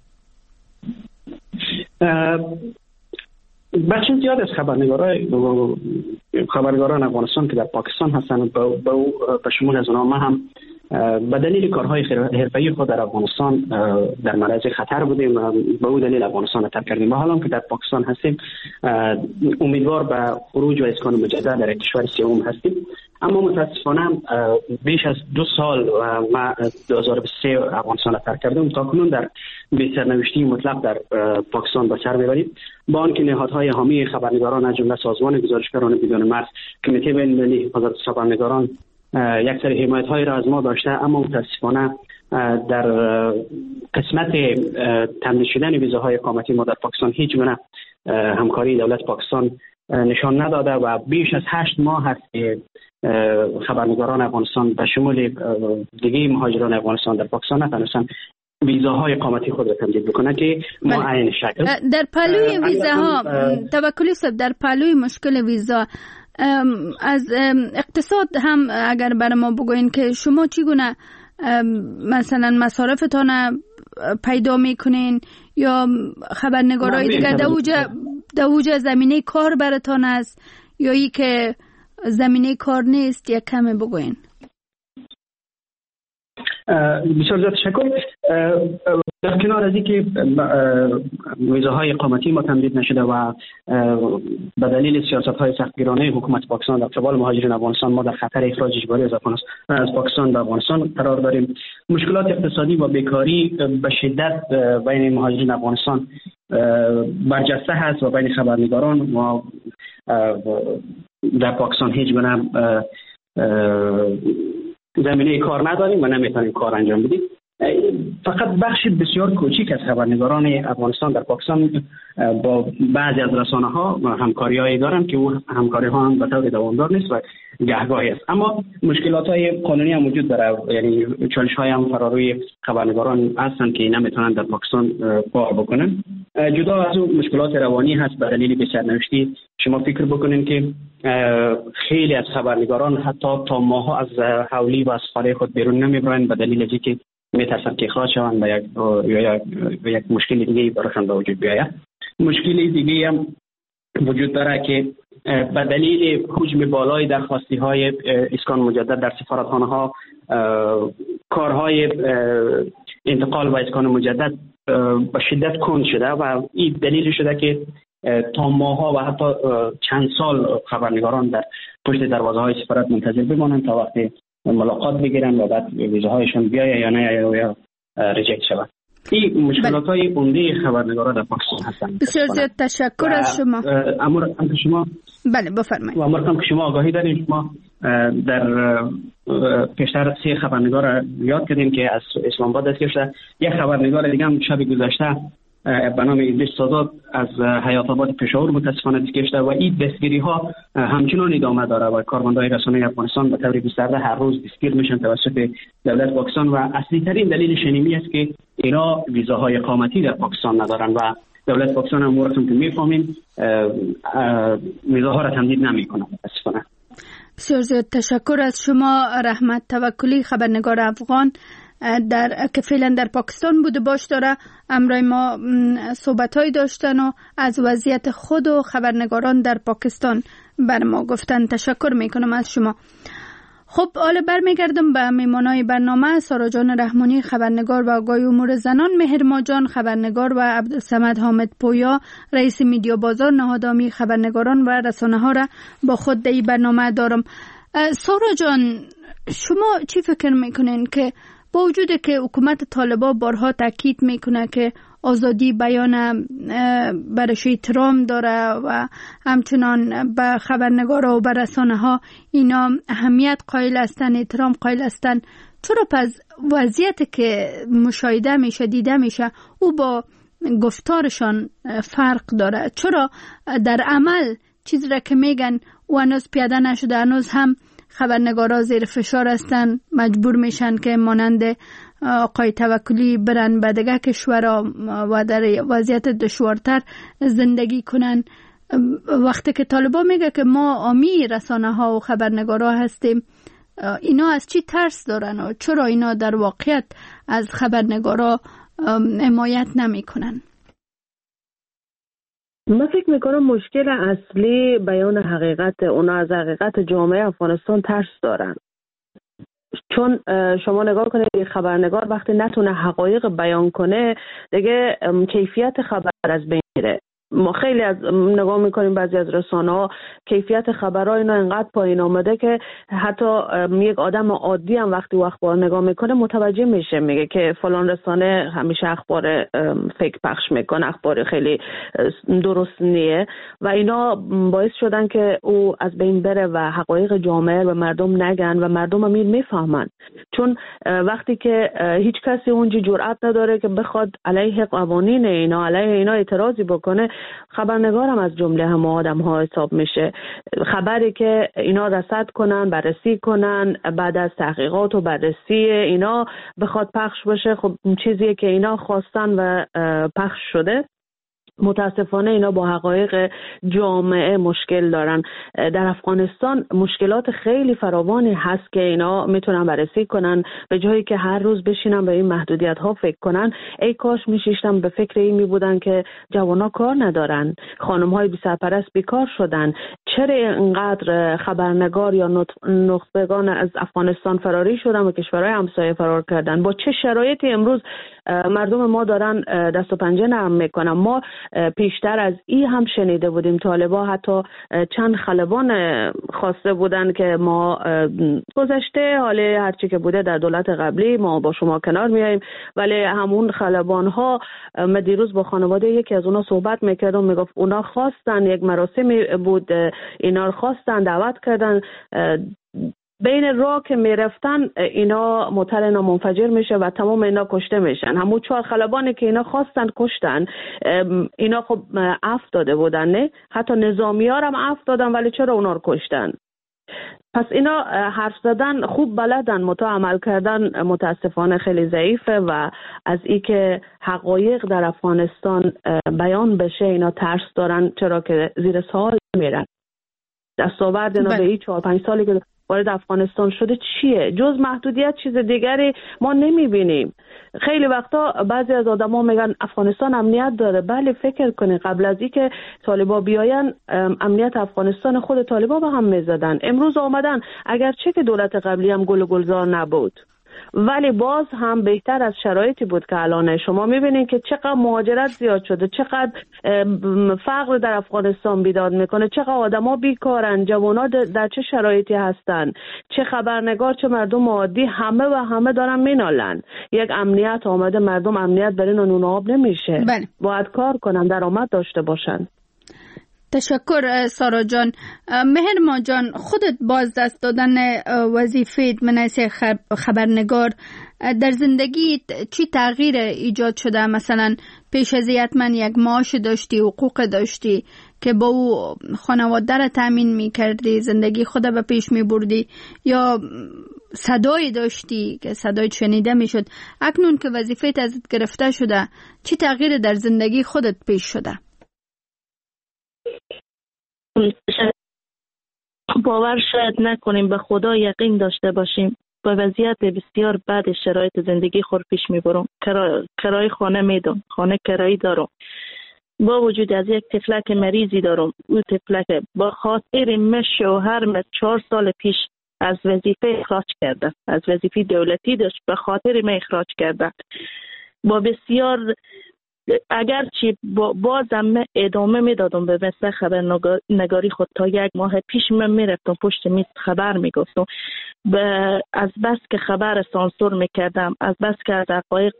Speaker 6: بخش زیاد از خبرنگاران افغانستان که در پاکستان هستند به شمول از اونها هم به دلیل کارهای حرفه‌ای خود در افغانستان در معرض خطر بودیم و به اون دلیل افغانستان را ترک کردیم. حالا که در پاکستان هستیم امیدوار به خروج و اسکان مجدد در کشور سوم هستیم، اما متاسفانه بیش از 2 سال ما 2023 افغانستان را ترک کردیم. تا کنون در بی‌سرنوشتی مطلق در پاکستان به سر میبریم، با آنکه نهادهای حامی خبرنگاران از جمله سازمان گزارشگران بدون مرز، کمیته بین‌المللی حفاظت خبرنگاران یک سری حمایت‌های را از ما داشته، اما متاسفانه در قسمت تمدید شدن ویزاهای اقامتی ما در پاکستان هیچ گونه همکاری دولت پاکستان نشان نداده و بیش از 8 ماه هست که خبرنگاران افغانستان به شمول دیگه مهاجران افغانستان در پاکستان نتونستن ویزاهای اقامتی خود را تمدید بکنه که ما عین شکل
Speaker 1: در پلوی ویزاها توکلی صاحب، در پلوی مشکل ویزا از اقتصاد هم اگر برای ما بگوین که شما چگونه مثلا مصارفتان پیدا میکنین یا خبرنگارای دیگه دوجه زمینه کار براتان است یا ای که زمینه کار نیست؟ یک کمی بگوین.
Speaker 6: بسیار زیاد تشکر. در کنار از اینکه ویزاهای اقامتی ما تمدید نشده و به دلیل سیاست‌های سختگیرانه حکومت پاکستان در قبال مهاجرین افغانستان ما در خطر اخراج اجباری از پاکستان به افغانستان قرار داریم، مشکلات اقتصادی و بیکاری به شدت بین مهاجرین افغانستان برجسته هست و بین خبرنگاران و در پاکستان هیچ گونه زمینه کار نداریم و نمیتونیم کار انجام بدیم. فقط بخش بسیار کوچیک از خبرنگاران افغانستان در پاکستان با بعضی از رسانه ها همکاری‌هایی دارند که اون همکاری ها هم به طور دوامدار نیست و گهگاهی است، اما مشکلات های قانونی هم وجود داره، یعنی چالش های هم فراروی خبرنگاران هستند که نمیتونن در پاکستان کار بکنن. جدا از اون مشکلات روانی هست به دلیل بی‌سرنوشتی. شما فکر بکنین که خیلی از خبرنگاران حتی تا ماها از حولی و از خانه خود بیرون نمیبرن به دلیل از اینکه میترسن که اخراج شوند به یک مشکل دیگه براشون به وجود بیاید. مشکل دیگه هم وجود داره که به دلیل حجم بالای درخواستی های اسکان مجدد در سفارتخانه ها کارهای انتقال و اسکان مجدد به شدت کند شده و این دلیل شده که تا ماها و حتی چند سال خبرنگاران در پشت دروازه های سفارت منتظر بمانند تا وقتی ملاقات بگیرن و بعد ویزاهایشون بیاید یا نه یا ریجکت شود. این مشکلات های عمده خبرنگاران در پاکستان هستند.
Speaker 1: بسیار زیاد تشکر از شما. بله بفرمایید.
Speaker 6: امروز که شما آگاهی دارین، شما در پیشتر 3 خبرنگار یاد کردیم که از اسلام آباد دست گرفته. یک خبرنگار دیگه هم شب گذشته به نام ادریس سادات از حیات آباد پشاور متاسفانه دست گرفته و این دستگیری ها همچنان ادامه داره و کارمندان رسانه افغانستان به طور گسترده هر روز دستگیر میشن توسط دولت پاکستان و اصلی ترین دلیل شنیمی است که اینا ویزاهای اقامتی در پاکستان ندارن و دولت پاکستان هم که میفهمین ویزاها را تمدید نمیکنه متاسفانه.
Speaker 1: بسیار زیاد تشکر از شما رحمت توکلی، خبرنگار افغان که فعلا در پاکستان بوده باش داره امروز ما صحبت‌هایی داشتن و از وضعیت خود و خبرنگاران در پاکستان بر ما گفتن. تشکر میکنم از شما. خب حالا برمیگردم به میمانای برنامه. سارا جان رحمانی خبرنگار و آگاهی امور زنان، مهر ماجان خبرنگار و عبدالصمد حامد پویا رئیس میدیا بازار نهادامی خبرنگاران و رسانه ها را با خود در این برنامه دارم. سارا جان، شما چی فکر میکنین که با وجود که حکومت طالبان بارها تاکید میکنه که آزادی بیان برش احترام داره و همچنان به خبرنگارا و به رسانه ها اینا اهمیت قائل هستن، احترام قائل هستن، چرا پس وضعیت که مشاهده میشه دیده میشه او با گفتارشان فرق داره؟ چرا در عمل چیزی را که میگن و هنوز پیاده نشده، هنوز هم خبرنگارا زیر فشار هستن، مجبور میشن که مانند آقای توکلی برن به دیگه کشورها و در وضعیت دشوارتر زندگی کنن. وقتی که طالبان میگه که ما عامی رسانه ها و خبرنگارا هستیم، اینا از چی ترس دارن و چرا اینا در واقعیت از خبرنگارا حمایت نمی کنن؟
Speaker 3: من فکر میکنم مشکل اصلی بیان حقیقت، اونا از حقیقت جامعه افغانستان ترس دارن. چون شما نگاه کنید خبرنگار وقتی نتونه حقایق بیان کنه دیگه کیفیت خبر از بین میره. ما خیلی از نگاه میکنیم بعضی از رسانه ها کیفیت خبرها اینا انقدر پایین آمده که حتی یک آدم عادی هم وقتی اخبار نگاه میکنه متوجه میشه، میگه که فلان رسانه همیشه اخبار فیک پخش میکنه، اخبار خیلی درست نیه و اینا باعث شدن که او از بین بره و حقایق جامعه و مردم نگن و مردم هم میفهمن. چون وقتی که هیچ کسی اونجا جرأت نداره که بخواد علیه قوانین اینا، علیه اینا اعتراضی بکنه، خبرنگارم از جمله هم آدم ها حساب میشه. خبری که اینا رصد کنن، بررسی کنن، بعد از تحقیقات و بررسی اینا بخواد پخش بشه، خب چیزیه که اینا خواستن و پخش شده. متاسفانه اینا با حقایق جامعه مشکل دارن. در افغانستان مشکلات خیلی فراوانی هست که اینا میتونن بررسی کنن، به جایی که هر روز بشینن به این محدودیت ها فکر کنن. ای کاش میشیشتن به فکر این میبودن که جوانا کار ندارن، خانم های بی سرپرست بیکار شدن، چرا اینقدر خبرنگار یا نخبگان از افغانستان فراری شدن و کشورهای همسایه فرار کردن، با چه شرایطی امروز مردم ما دارن دست و پنجه نرم میکنن. ما پیشتر از این هم شنیده بودیم طالبان حتی چند خلبان خواسته بودن که ما گذشته حالا هرچی که بوده در دولت قبلی ما با شما کنار میاییم، ولی همون خلبان ها من دیروز با خانواده یکی از اونا صحبت میکردم، میگفت اونا خواستن، یک مراسمی بود اینا خواستن، دعوت کردن، بین راه که میرفتن اینا موتر منفجر میشه و تمام اینا کشته میشن. همون 4 خلبانی که اینا خواستن کشتن. اینا خب عفو داده بودن، نه حتی نظامی ها هم عفو دادن، ولی چرا اونا رو کشتن؟ پس اینا حرف زدن خوب بلدن، متا عمل کردن متاسفانه خیلی ضعیفه و از این که حقایق در افغانستان بیان بشه اینا ترس دارن، چرا که زیر سوال میرن. دستاورد اینا به این 4-5 سالی که وارد افغانستان شده چیه؟ جز محدودیت چیز دیگری ما نمیبینیم. خیلی وقتا بعضی از آدما میگن افغانستان امنیت داره. بله فکر کنید قبل از اینکه طالبا بیاین امنیت افغانستان خود طالبا به هم میزدن. امروز آمدن، اگرچه که دولت قبلی هم گل و گلزار نبود، ولی باز هم بهتر از شرایطی بود که الان شما میبینید که چقدر مهاجرت زیاد شده، چقدر فقر در افغانستان بیداد میکنه، چقدر آدما بیکارن، جوانا در چه شرایطی هستن، چه خبرنگار چه مردم عادی همه دارن مینالن. یک امنیت آمده، مردم امنیت برای نون آب نمیشه.
Speaker 1: بله.
Speaker 3: باید کار کنن، درآمد داشته باشن.
Speaker 1: تشکر سارا جان. مهرما جان، خودت باز دست دادن وظیفه منصب خبرنگار در زندگی چی تغییر ایجاد شده؟ مثلا پیش از حتما یک معاش داشتی، حقوق داشتی که با او خانواده را تامین میکردی، زندگی خود به پیش میبردی، یا صدایی داشتی که صدای شنیده میشد. اکنون که وظیفه ازت گرفته شده، چی تغییر در زندگی خودت پیش شده؟
Speaker 4: باور شاید نکنیم، به خدا یقین داشته باشیم. با وضعیت بسیار بد شرایط زندگی خود پیش میبرم. کرای خانه میدم، خانه کرایی دارم، با وجود از یک طفلک مریضی دارم. او طفلک با خاطر شوهر 4 سال پیش از وظیفه اخراج کرده، از وظیفه دولتی داشت، به خاطر من اخراج کرده. با بسیار اگرچه بازم ادامه میدادم به مثل خبرنگاری خود. تا 1 ماه پیش من میرفتم پشت میز خبر میگفتم، از بس که خبر سانسور میکردم، از بس که از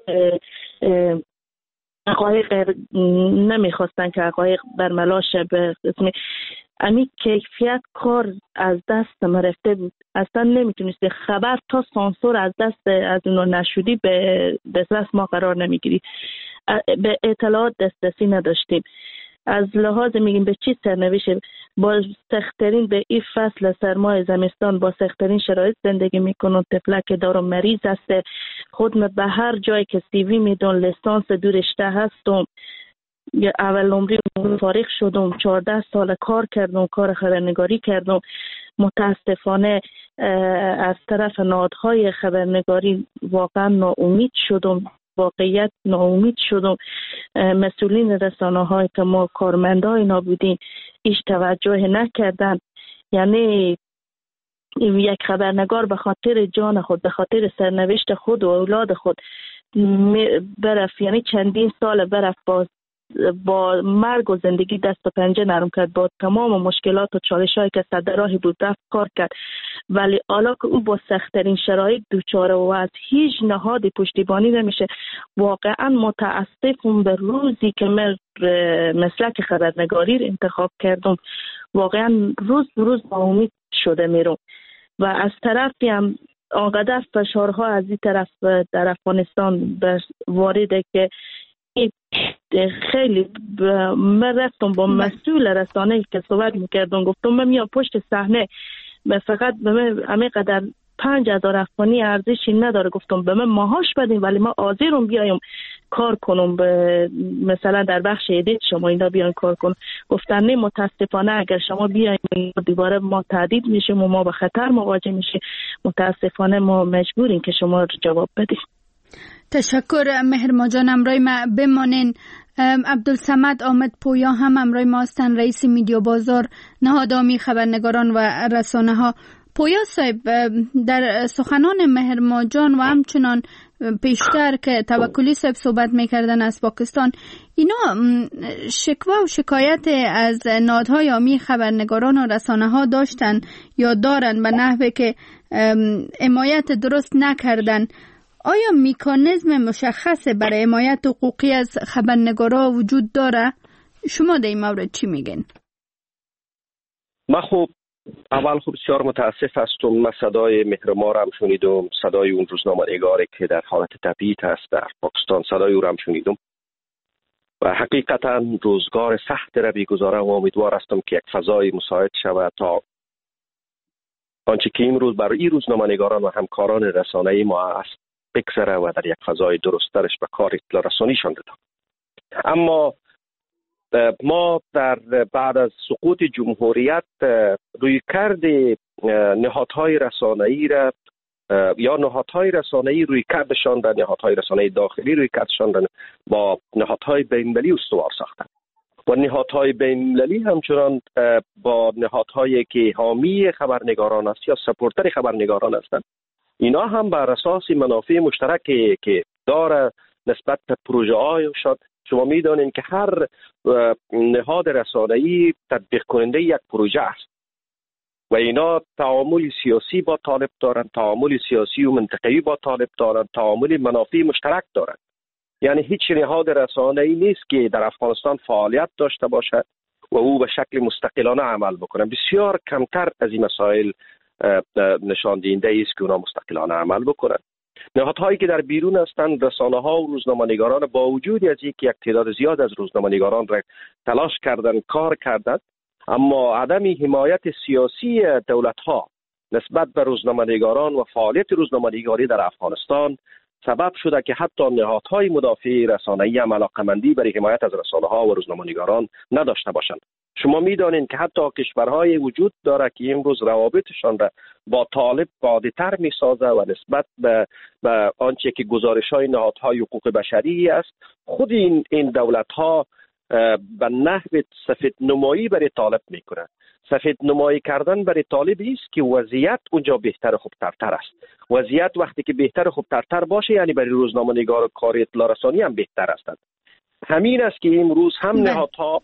Speaker 4: حقایق نمیخواستن که حقایق برملا شه، به اسم امی کیفیت کار از دست ما رفته بود. اصلا نمیتونستی خبر تا سانسور از دست از اونو نشودی به دست ما قرار نمیگیری. به اطلاعات دسترسی نداشتیم. از لحاظ میگیم به چی سرنوشت، با سخت‌ترین به این فصل سرمای زمستان با سخت‌ترین شرایط زندگی میکنم. طفلک دارم، مریض است، خودم به هر جایی که سیوی میدون لیسانس دورشته هستم. اول عمری فارغ شدم، 14 سال کار کردم، کار خبرنگاری کردم. متاسفانه از طرف نهادهای خبرنگاری واقعا ناامید شدم، واقعیت ناامید شدم. مسئولین رسانه‌های که ما کارمندای اینا بودیم هیچ توجه نکردن. یعنی یک خبرنگار به خاطر جان خود، به خاطر سرنوشت خود و اولاد خود برفت، یعنی چندین سال برفت با مرگ و زندگی دست و پنجه نرم کرد، با تمام مشکلات و چالش‌هایی که صد راهی بود رفت کار کرد. ولی حالا که او با سخت‌ترین شرایط دوچاره و از هیچ نهادی پشتیبانی نمیشه، واقعا متاسفم به روزی که من مسلک خبرنگاری رو انتخاب کردم. واقعا روز به روز ناامید شده میرم و از طرفی هم آنقدر فشارها از این طرف در افغانستان وارده که خیلی من رفتم با مسئول رسانه‌ای که صحبت میکردم، گفتم من میام پشت صحنه، فقط به من همینقدر 5000 افغانی ارزشی نداره. گفتم به من ماهاش بدین ولی ما حاضرم بیایم کار کنم، مثلا در بخش ادیت شما اینا بیاین کار کنم. گفتن نه، متاسفانه اگر شما بیاین دوباره ما تهدید میشیم و ما به خطر مواجه میشیم. متاسفانه ما مجبوریم که شما رو جواب بدیم.
Speaker 1: تشکر مهرما جان. امروی ما بمانین. عبدالصمد آمد پویا هم امروی ما هستن، رئیس میدیا بازار نهاد عامی خبرنگاران و رسانه ها. پویا صاحب، در سخنان مهرما جان و همچنان پیشتر که توکلی صاحب صحبت میکردن از پاکستان، اینا شکوه و شکایت از نهادهای عامی خبرنگاران و رسانه ها داشتن یا دارن به نحوی که حمایت درست نکردن. آیا میکانیزم مشخص برای حمایت حقوقی از خبرنگارا وجود داره؟ شما در این مورد چی میگین؟
Speaker 5: من اول بسیار متاسف هستم. من صدای مهرما را هم شنیدم، صدای اون روزنامه‌نگاری که در حالت تبعید هست در پاکستان، صدای او را هم شنیدم و حقیقتا روزگار سخت را بگذارم و امیدوار هستم که یک فضای مساعد شود تا آنچه که این روز برای این روزنامه‌نگاران و همکاران رسانه‌ای ما است بگذره و در یک فضای درست‌ترش به کار اطلاع رسانیشان بدم. اما ما در بعد از سقوط جمهوریت رویکرد نهادهای رسانه‌ای را یا نهادهای رسانه‌ای رویکردشان را، نهادهای رسانه‌ای داخلی رویکردشان را با نهادهای بین‌المللی استوار ساختند و نهادهای بین‌المللی همچنان با نهادهایی که حامی خبرنگاران است یا سپورتر خبرنگاران هستند اینا هم بر اساس منافع مشترکی که داره نسبت به پروژه های شد. شما میدانید که هر نهاد رسانه‌ای تطبیق کننده یک پروژه است و اینا تعامل سیاسی با طالب دارند، تعامل سیاسی و منطقه‌ای با طالب دارند، تعامل منافع مشترک دارند. یعنی هیچ نهاد رسانه‌ای نیست که در افغانستان فعالیت داشته باشد و او به شکل مستقلانه عمل بکنه. بسیار کمتر از این مسائل نشان دهنده است که اونا مستقلانه عمل بکنند. نهادهایی که در بیرون هستند، رسانه‌ها و روزنامه‌نگاران، با وجود از اینکه یک تعداد زیاد از روزنامه‌نگاران را تلاش کردند، کار کردند، اما عدم حمایت سیاسی دولت‌ها نسبت به روزنامه‌نگاران و فعالیت روزنامه‌نگاری در افغانستان سبب شده که حتی نهادهای مدافع رسانه‌ای هم علاقه‌مندی برای حمایت از رسانه‌ها و روزنامه‌نگاران نداشته باشند. شما می‌دانید که حتی کشورهای وجود داره که امروز روابطشان را با طالب قاطع‌تر می‌سازه و نسبت به آنچه که گزارش‌های نهادهای حقوق بشری است، خود این دولت‌ها به نحو سفید نمایی برای طالب می‌کنند. سفید نمایی کردن برای طالب است که وضعیت اونجا بهتر و خوبتر است. وضعیت وقتی که بهتر و خوبتر باشه یعنی برای روزنامه‌نگار و کار اطلاع رسانی هم بهتر است. همین است که امروز هم نهادها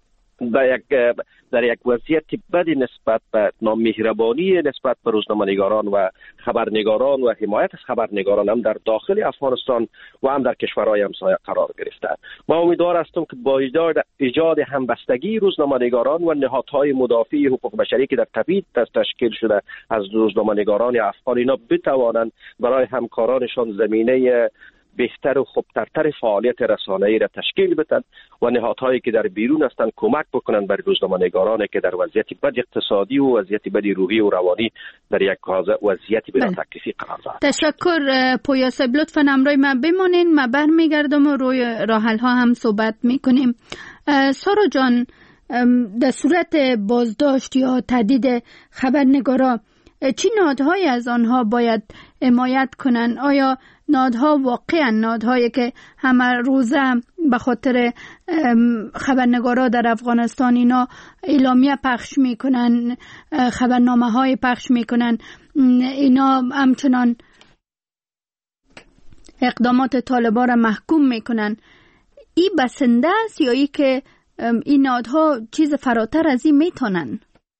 Speaker 5: در یک وضعیت بدی نسبت به نامهربانی نسبت به روزنامه‌نگاران و خبرنگاران و حمایت از خبرنگاران هم در داخل افغانستان و هم در کشورهای همسایه قرار گرفته. ما امیدوار هستم که با ایجاد همبستگی روزنامه‌نگاران و نهادهای مدافع حقوق بشری که در تبعید تشکیل شده از روزنامه‌نگاران افغان، اینا بتوانند برای همکارانشان زمینه بهتر و خوبتر فعالیت رسانه‌ای را تشکیل بدن و نهادهایی که در بیرون هستند کمک بکنند برای روزنامه‌نگارانی که در وضعیت بد اقتصادی و وضعیت بد روحی و روانی در یک وضعیت بلا تکلیفی قرار دارند.
Speaker 1: تشکر پویا صاحب، لطفاً همراه ما بمانین. ما برمیگردم و روی راه‌حل‌ها هم صحبت می‌کنیم. سارا جان، در صورت بازداشت یا تهدید خبرنگارا چه نهادهایی از آنها باید حمایت کنند؟ آیا نهادها واقعا نهادهایی که همه روزه به خاطر خبرنگارا در افغانستان اینا اعلامیه پخش میکنن، خبرنامه های پخش میکنن، اینا همچنان اقدامات طالبان را محکوم میکنن، این بسنده است یا ای که این نهادها چیز فراتر از این میتونن؟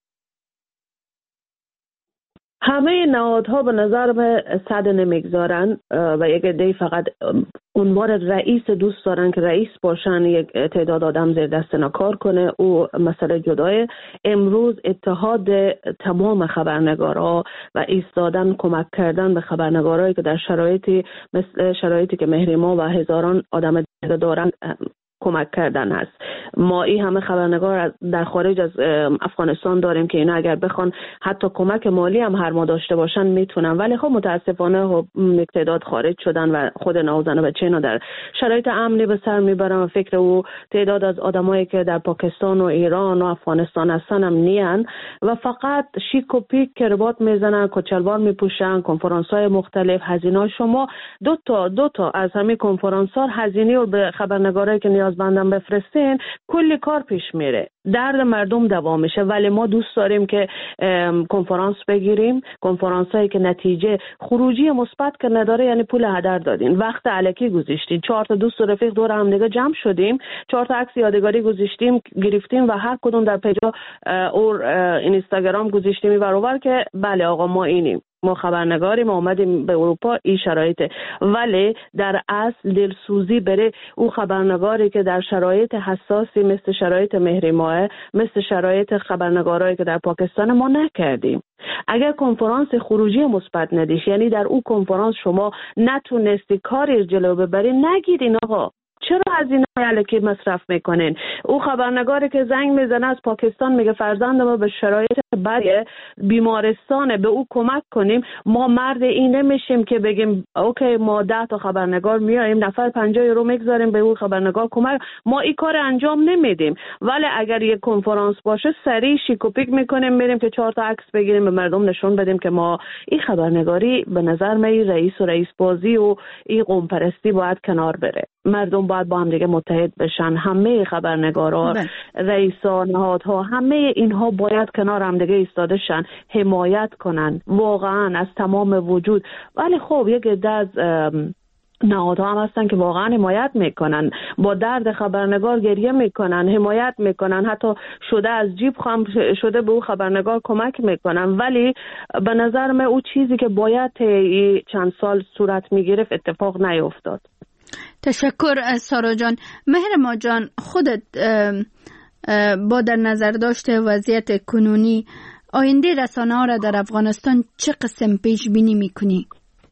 Speaker 3: همه نهادها به نظر من صد نمیگذارن و یک عده فقط عنوان رئیس دوست دارن که رئیس باشن، یک تعداد آدم زیر دست کار کنه. او مسئله جدای. امروز اتحاد تمام خبرنگارا و ایستادن کمک کردن به خبرنگارایی که در شرایطی مثل شرایطی که مهریما و هزاران آدم دارن کمک کردن هست. ما این همه خبرنگار در خارج از افغانستان داریم که اینا اگر بخوان حتی کمک مالی هم هر ما داشته باشن میتونن، ولی خب متاسفانه یک تعداد خارج شدن و خود نوزن و بچه اینا در شرایط امنی به سر میبرن و فکر او تعداد از آدمایی که در پاکستان و ایران و افغانستان هستن هم نیان و فقط شیک و پیک کربات میزنن، کچلوار میپوشن، کنفرانس های مختلف. هزینه شما دو تا از همین کنفرانس ها هزینه رو به خبرنگارایی که نیازمندن بفرستین، کلی کار پیش میره، درد مردم دوام میشه. ولی ما دوست داریم که کنفرانس بگیریم، کنفرانس هایی که نتیجه خروجی مثبت که نداره، یعنی پول هدر دادین، وقت الکی گذاشتین، 4 تا دوست و رفیق دور هم دیگه جمع شدیم، 4 تا عکس یادگاری گذاشتیم گرفتیم و هر کدوم در پیجا اور اینستاگرام گذاشتیم برابر که بله آقا ما اینیم، ما خبرنگاریم، ما اومدیم به اروپا، این شرایطه. ولی در اصل دلسوزی بره او خبرنگاری که در شرایط حساسی مثل شرایط مهریماه، مثل شرایط خبرنگارایی که در پاکستان ما نکردیم. اگر کنفرانس خروجی مثبت ندیش، یعنی در او کنفرانس شما نتونستی کاری جلو ببری، نگیرین آقا. چرا هزینه الکی مصرف میکنین؟ او خبرنگاری که زنگ میزنه از پاکستان میگه فرزند ما به شرایط بد بیمارستانه، به او کمک کنیم، ما مرد این نمیشیم که بگیم اوکی ما 10 تا خبرنگار میایم نفر 50 یورو میگذاریم به او خبرنگار کمک، ما این کار انجام نمیدیم. ولی اگر یک کنفرانس باشه سریع شیک و پیک میکنیم، میریم که 4 تا عکس بگیریم به مردم نشون بدیم که ما این خبرنگاری. به نظر من رئیس و رئیس بازی و این قوم پرستی باید کنار بره. مردم باید با هم دیگه متحد بشن، همه خبرنگارا، رئیسان نهادها، همه اینها باید کنار هم زندگی ایستاده شن حمایت کنن واقعا از تمام وجود. ولی خب یک عده از نهادها هم هستن که واقعا حمایت میکنن، با درد خبرنگار گریه میکنن، حمایت میکنن، حتی شده از جیب هم شده به او خبرنگار کمک میکنن. ولی به نظر من او چیزی که باید چند سال صورت میگرفت اتفاق نیفتاد.
Speaker 1: تشکر سارا جان. مهرما جان، خودت با در نظر داشته وضعیت کنونی آینده رسانه ها را در افغانستان چه قسم پیش بینی میکنی؟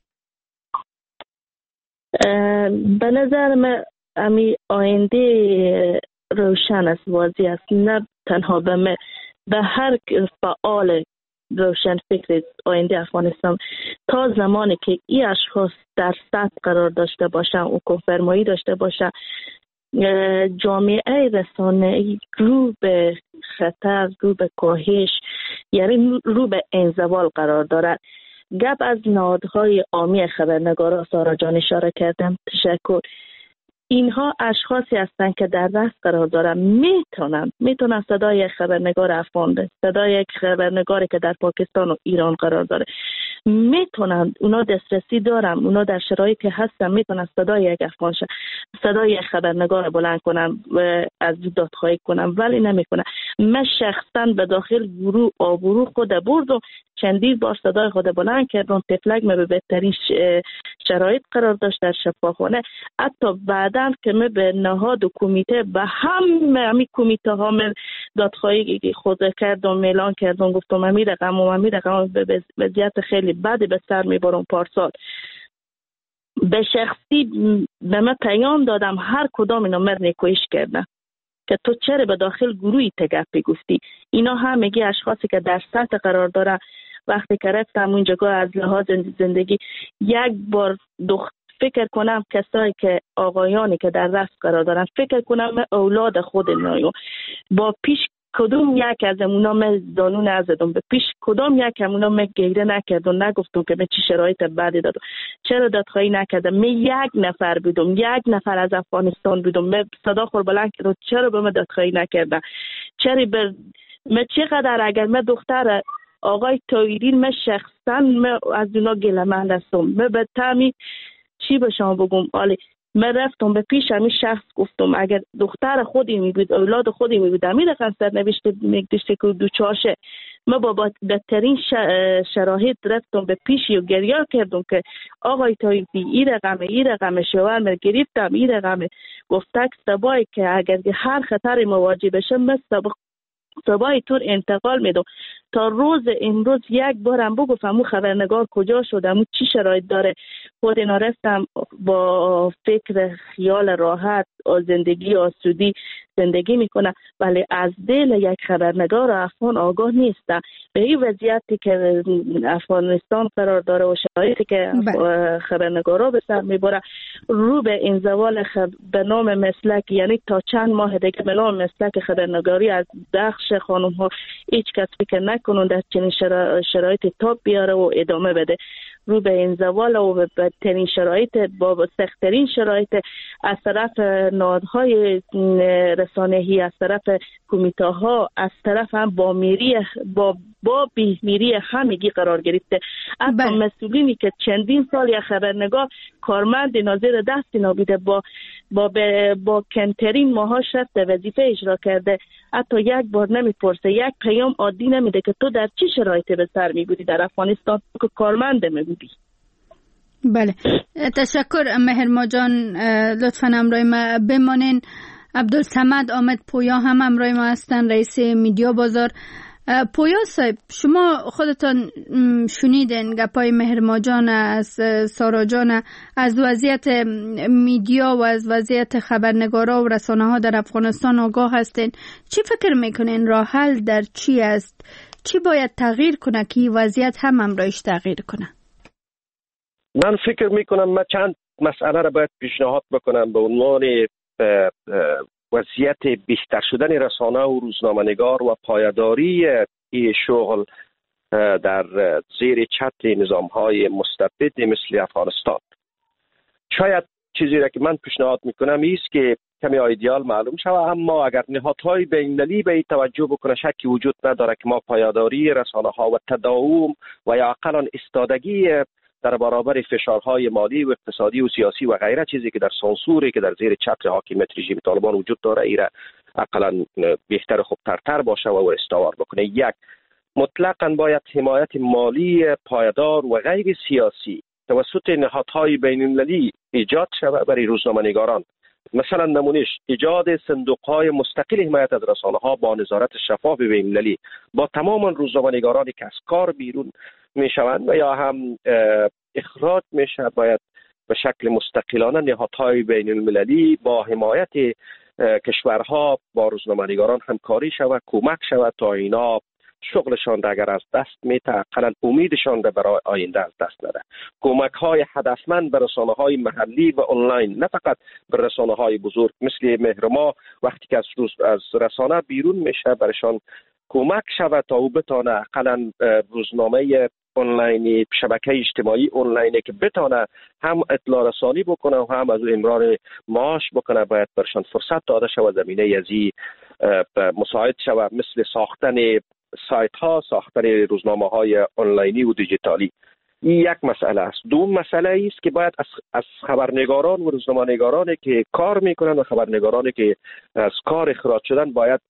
Speaker 4: به نظر من امی آینده روشن است، واضح است. نه تنها به هر فعال روشن فکر آینده افغانستان، تا زمانی که این اشخاص در سطح قرار داشته باشن و کنفرمایی داشته باشن، جامعه رسانه‌ای رو به خطر، رو به کاهش، یعنی رو به انزوال قرار دارد. گپ از نهادهای عامی خبرنگارا سارا جان اشاره کردم. تشکر. اینها اشخاصی هستند که در دست قرار دارن، میتونن صدای خبرنگار افغان ده، صدای یک خبرنگاری که در پاکستان و ایران قرار داره، میتونن، اونا دسترسی دارن، اونا در شرایطی هستن میتونن صدای یک افغان شه، صدای خبرنگار بلند کنن و از دادخواهی کنن، ولی نمیکنن. من شخصا به داخل گروه آبرو خود برد و چندین بار صدای خود بلند کردم. تفلک من به بهترین شرایط قرار داشت در شفاخانه. حتی بعدا که من به نهاد و کمیته، به همه کمیته ها من دادخواهی خود کردم، اعلان کردم، گفتم امی رقم به وضعیت خیلی بدی به سر میبرم پارسال. به شخصی به من پیام دادم، هر کدام اینا من نیکویش کردن که تو چرا به داخل گروهی تگپی گفتی. اینا همگی اشخاصی که در سطح قرار داره. وقتی که رفتم اونجا از لحاظ زندگی یک بار فکر کنم کسایی که آقایانی که در رست قرار دارن، فکر کنم اولاد خود نایو با پیش کدوم یک از اونا من دانو نزدم، به پیش کدوم یک از اونا من گیره نکردم، نگفتم که من چی شرایط بعدی دادم، چرا دادخواهی نکردم. من یک نفر بودم، یک نفر از افغانستان بودم، من صدا خور بلند کردم چرا به من دادخواهی نکردم، چرا من چقدر اگر من دختر آقای تویدین، من شخصا از اونا گله‌مند هستم. من به تمی چی به شما بگم، آلی من رفتم به پیش همین شخص گفتم اگر دختر خودی می بود، اولاد خودی می بود، همین رقم سر نوشته میگدشته که دوچاشه. من با بدترین شرایط رفتم به پیشی و گریه کردم که آقای تویدی این رقم شوهر من گرفتم، این رقم گفتک سبایی که اگر هر خطر مواجه بشه من سبای طور انتقال میدم. تا روز امروز یک بارم بگفتم اون خبرنگار کجا شده، اون چی شرایط داره. خود اینا رفتم با فکر خیال راحت زندگی آسودی زندگی میکنه، ولی از دل یک خبرنگار افغان آگاه نیستم به این وضعیتی که افغانستان قرار داره و شرایطی که خبرنگارا به سر میبره. رو به انزوال به نام مسلک، یعنی تا چند ماه دیگه به نام مسلک خبرنگاری از دخش خانم ها هیچ کس فکر نکنون در چنین شرایط تاب بیاره و ادامه بده. رو به انزوال و بدترین شرایط، با سخت‌ترین شرایط از طرف نهادهای رسانه‌ای، از طرف کمیته ها، از طرف هم با بی‌میری همگی قرار گرفته. حتی مسئولینی که چندین سال یا خبرنگار کارمند ناظر دست نابیده با کمترین ماهاش رفته وظیفه اجرا کرده، حتی یک بار نمیپرسه، یک پیام عادی نمیده که تو در چه شرایطی به سر میبودی در افغانستان که کارمند میبودی.
Speaker 1: بله، تشکر مهرما جان. لطفاً همراه ما بمانین. عبدالصمد آمد پویا هم همراه ما هستن، رئیس میدیا بازار. پویا صاحب، شما خودتان شنیدین گپای مهرما جان از سارا جان از وضعیت میدیا و از وضعیت خبرنگارا و رسانه ها در افغانستان آگاه هستین. چی فکر میکنین راه حل در چی است؟ چی باید تغییر کنه که وضعیت هم همراهش تغییر کنه؟
Speaker 5: من فکر میکنم من چند مسئله را باید پیشنهاد بکنم به عنوان وضعیت بهتر شدن رسانه و روزنامه‌نگار و پایداری این شغل در زیر چتر نظام‌های مستبد مثل افغانستان. شاید چیزی را که من پیشنهاد میکنم است که کمی ایدئال معلوم شود. اما اگر نهادهای بین‌المللی به این توجه بکنه، شکی وجود نداره که ما پایداری رسانه‌ها و تداوم و یا اقلا ایستادگی در برابر فشارهای مالی و اقتصادی و سیاسی و غیره، چیزی که در سانسوری که در زیر چتر حاکمیت رژیم طالبان وجود داره، ایره اقلا بهتر خوبترتر باشه و استوار بکنه. یک، مطلقاً باید حمایت مالی پایدار و غیر سیاسی توسط نهادهای بین‌المللی ایجاد شود برای روزنامه‌نگاران. مثلا نمونهش ایجاد صندوق‌های مستقل حمایت از رسانه‌ها با نظارت شفاف بین‌المللی با تمام روزنامه‌نگارانی که از کار بیرون میشوند و یا هم اخراج میشه، باید به شکل مستقلانه نهادهای بین‌المللی با حمایت کشورها با روزنامه‌نگاران همکاری شود، کمک شود تا اینا شغلشان را اگر از دست میته، اقلا امیدشان را برای آینده از دست نده. کمک های هدفمند به رسانه های محلی و آنلاین، نه فقط به رسانه های بزرگ مثل مهرما، وقتی که از رسانه بیرون میشه برشان کمک شود تا او بتانه اقلا روزنامه آنلاینی، شبکه اجتماعی آنلاینی که بتانه هم اطلاع رسانی بکنه و هم از امرار معاش بکنه، باید برشان فرصت داده شود زمینه یزی مساعد شود، مثل ساختن سایت ها، ساختن روزنامه های آنلاینی و دیجیتالی. این یک مسئله است. دوم مسئله است که باید از خبرنگاران و روزنامه‌نگارانی که کار میکنن و خبرنگارانی که از کار اخراج شدن، باید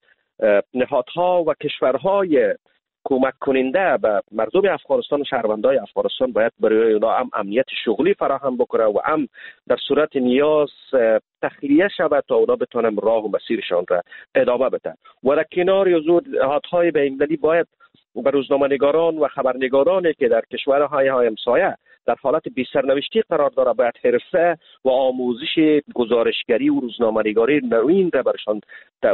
Speaker 5: نهادها و کشورهای کمک کننده به مردم افغانستان و شهروندان افغانستان باید برای اونا هم امنیت شغلی فراهم بکنه و هم در صورت نیاز تخلیه شود تا اونا بتونن راه و مسیرشان را ادامه بدن. و در کنار حضور نهادهای بین‌المللی باید به روزنامه‌نگاران و خبرنگارانی که در کشورهای همسایه در حالت بی‌سرنوشتی قرار داره، باید حرفه و آموزش گزارشگری و روزنامه‌نگاری نوین را برشان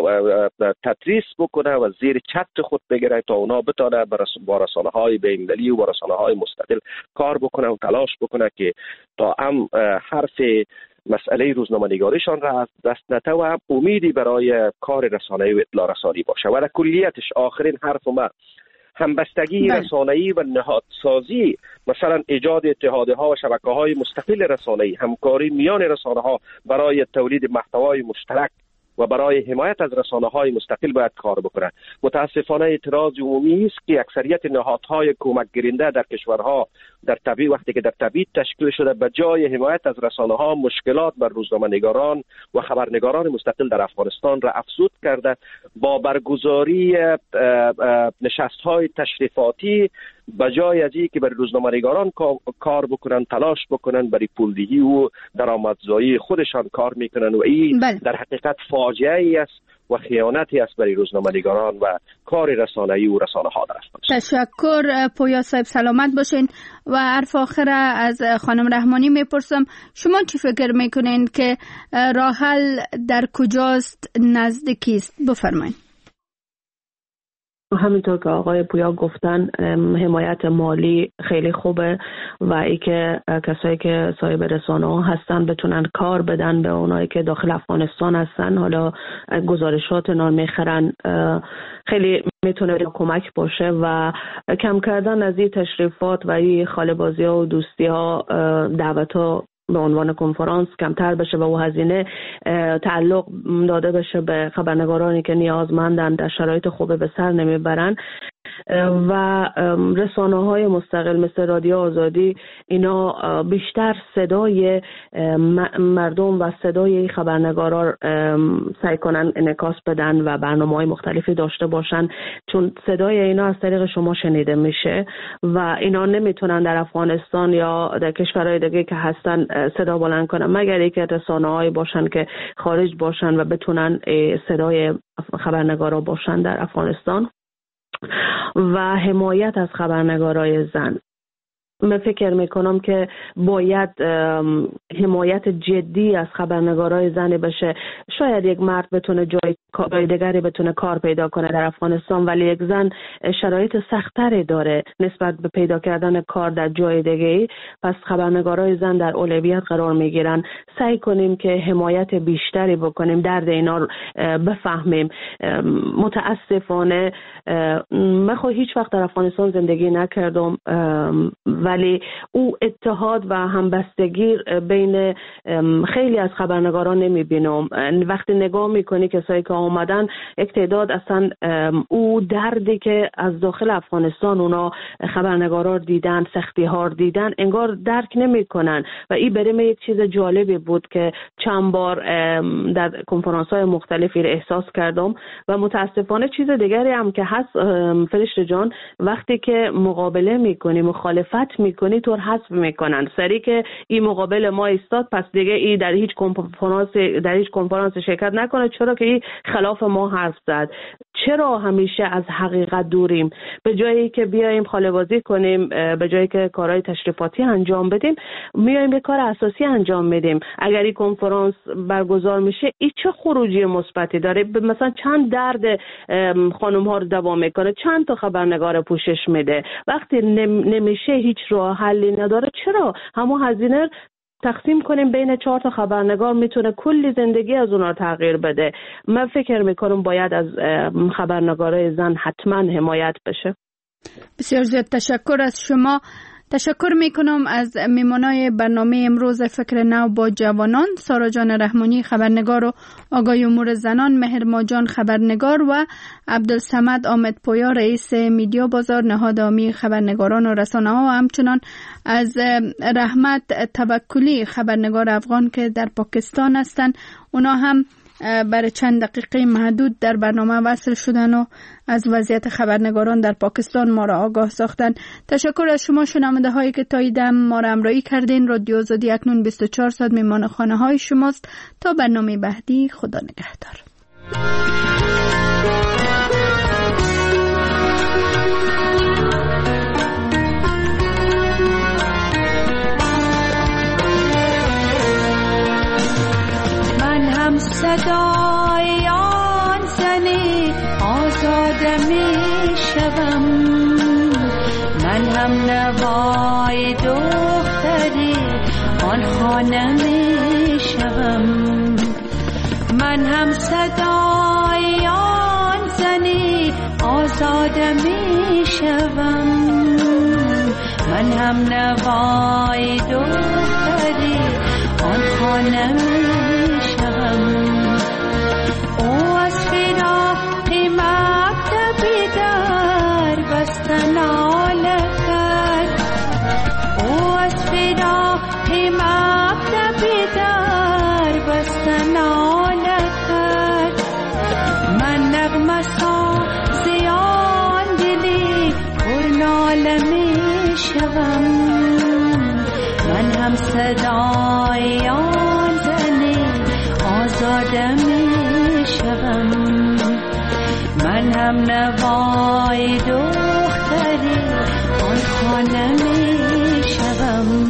Speaker 5: تدریس بکنه و زیر چتر خود بگیره تا اونا بتونه با رسانه‌های بین‌المللی و با رسانه‌های مستقل کار بکنه و تلاش بکنه که تا هم حرف مسئله روزنامه‌نگاریشان را از دست نده و هم امیدی برای کار رسانه‌ای و اطلاع رسانی باشه. و در کلیتش آخرین حرف ما همبستگی رسانه‌ای و نهادسازی، مثلا ایجاد اتحادیه‌ها و شبکه‌های مستقل رسانه‌ای، همکاری میان رسانه‌ها برای تولید محتوای مشترک و برای حمایت از رسانه‌های مستقل باید کار بکنه. متاسفانه اعتراض عمومی است که اکثریت نهادهای کمک گیرنده در کشورها در تبعید، وقتی که در تبعید تشکیل شده، به جای حمایت از رسانه‌ها مشکلات بر روزنامه‌نگاران و خبرنگاران مستقل در افغانستان را افزود کرده. با برگزاری نشست‌های تشریفاتی به جای از اینکه برای روزنامه‌نگاران کار بکنن، تلاش بکنن برای پولدهی و درآمدزایی خودشان کار میکنن و این در حقیقت فاجعه ای است و خیانتی است برای روزنامه‌نگاران و کار رسانه‌ای و رسانه‌ها در افغانستان.
Speaker 1: تشکر پویا صاحب، سلامت باشین. و حرف آخر از خانم رحمانی میپرسم، شما چی فکر میکنین که راه حل در کجاست، نزدیکی است؟ بفرمایید.
Speaker 3: همینطور که آقای پویا گفتن، حمایت مالی خیلی خوبه و ای که کسایی که صاحب رسانه ها هستن بتونن کار بدن به اونایی که داخل افغانستان هستن، حالا گزارشات اینا میخرن، خیلی میتونه کمک باشه و کم کردن از این تشریفات و این خاله‌بازی ها و دوستی ها، دعوت ها به عنوان کنفرانس کمتر بشه و او هزینه تعلق داده بشه به خبرنگارانی که نیازمندن، در شرایط خوبه به سر نمیبرن. و رسانه‌های مستقل مثل رادیو آزادی، اینا بیشتر صدای مردم و صدای خبرنگارا سعی کنن انعکاس بدن و برنامه‌های مختلفی داشته باشن، چون صدای اینا از طریق شما شنیده میشه و اینا نمیتونن در افغانستان یا در کشورهای دیگه که هستن صدا بلند کنن، مگر اینکه رسانه‌هایی باشن که خارج باشن و بتونن صدای خبرنگارا باشن در افغانستان. و حمایت از خبرنگارای زن، من فکر میکنم که باید حمایت جدی از خبرنگارای زن بشه. شاید یک مرد بتونه جای دیگری بتونه کار پیدا کنه در افغانستان، ولی یک زن شرایط سخت‌تری داره نسبت به پیدا کردن کار در جای دیگه، پس خبرنگارای زن در اولویت قرار میگیرن. سعی کنیم که حمایت بیشتری بکنیم، درد اینا رو بفهمیم. متاسفانه من خود هیچ وقت در افغانستان زندگی نکردم ولی او اتحاد و همبستگی بین خیلی از خبرنگاران نمیبینم. وقتی نگاه میکنی کسایی که آمدن، یک تعداد اصلا او دردی که از داخل افغانستان اونا خبرنگارا دیدن، سختی ها دیدن، انگار درک نمیکنن و این برای من یک چیز جالبی بود که چند بار در کنفرانس های مختلفی احساس کردم. و متاسفانه چیز دیگری هم که هست فرشته جان، وقتی که مقابله میکنی، مخالفت میکنی، طور حذف میکنن. سری که این مقابل ما ایستاد، پس دیگه این در هیچ کنفرانس شرکت نکنه، چرا که این خلاف ما حرف زد. چرا همیشه از حقیقت دوریم؟ به جایی که بیایم خاله‌بازی کنیم، به جایی که کارهای تشریفاتی انجام بدیم، میایم به کار اساسی انجام میدیم. اگر این کنفرانس برگزار میشه، این چه خروجی مثبتی داره؟ مثلا چند درد خانم ها رو دوا میکنه، چند تا خبرنگار پوشش میده. وقتی نمیشه، هیچ راه حلی نداره، چرا همون هزینه تقسیم کنیم بین 4 تا خبرنگار، میتونه کلی زندگی از اونا تغییر بده. من فکر میکنم باید از خبرنگارای زن حتما حمایت بشه.
Speaker 1: بسیار زیاد تشکر از شما. تشکر میکنم از میمانای برنامه امروز فکر نو با جوانان، سارا جان رحمانی خبرنگار و آگاهی امور زنان، مهر ماجان خبرنگار و عبدالصمد آمدپویا رئیس میدیا بازار نهاد عامی خبرنگاران و رسانه ها، و همچنان از رحمت توکلی خبرنگار افغان که در پاکستان هستند. اونا هم برای چند دقیقه محدود در برنامه وصل شدن و از وضعیت خبرنگاران در پاکستان ما را آگاه ساختن. تشکر از شما شنونده هایی که تا ایدم ما را همراهی کردین. رادیو آزادی اکنون 24 ساعت میمان خانه های شماست. تا برنامه بعدی، خدا نگهدار.
Speaker 7: صدای آن زنی آزاده می شوم، من هم نوای دختری آن خانه می شوم. من هم صدای آن زنی آزاده می شوم، من هم نوای دختری آن خانه می شوم. او از فراق مکتبی در بستن ناله کرد، او از فراق مکتبی در بستن ناله کرد. من نغمه سازی آن دلی پر ناله می شوم، من هم صدای آن زنی آزاده می شوم، من هم نوای دختری آن خانه می شوم.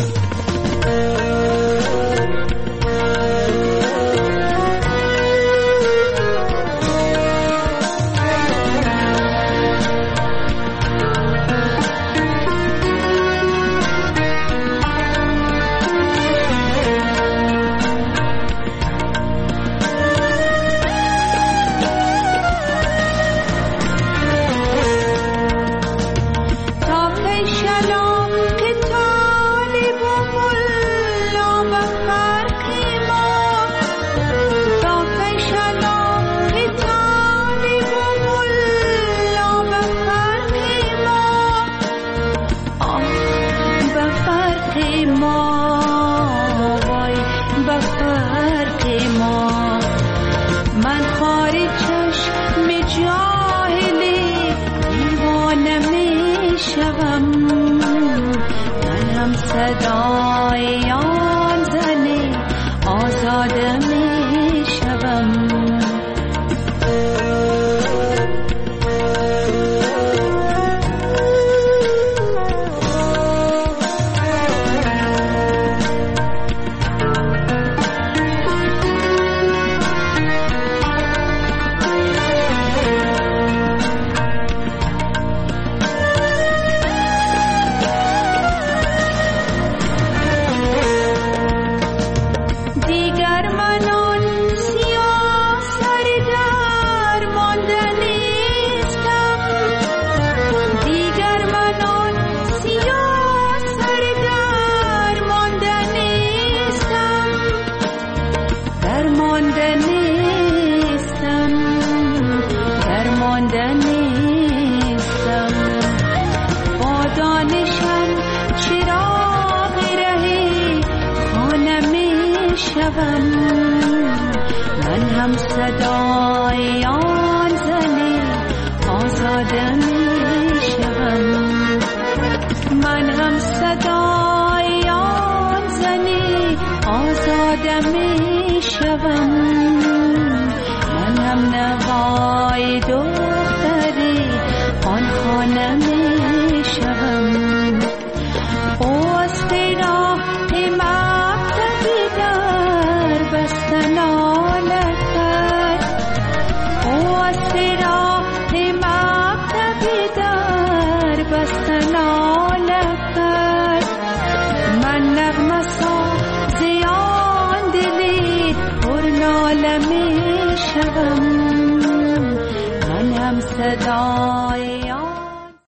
Speaker 7: صدای آن زنی آزاده می شوم. شوم، من هم صدای آن زن آزاده می شوم، من هم صدای آن زن آزاده می شوم، من هم نوای دختری آن خانه می شوم. او از راه مکتبی در بستن آلت کرد، او از راه مکتبی در بستن آلت کرد، من نغمه سازی آن دلی پر ناله می شوم، من هم صدا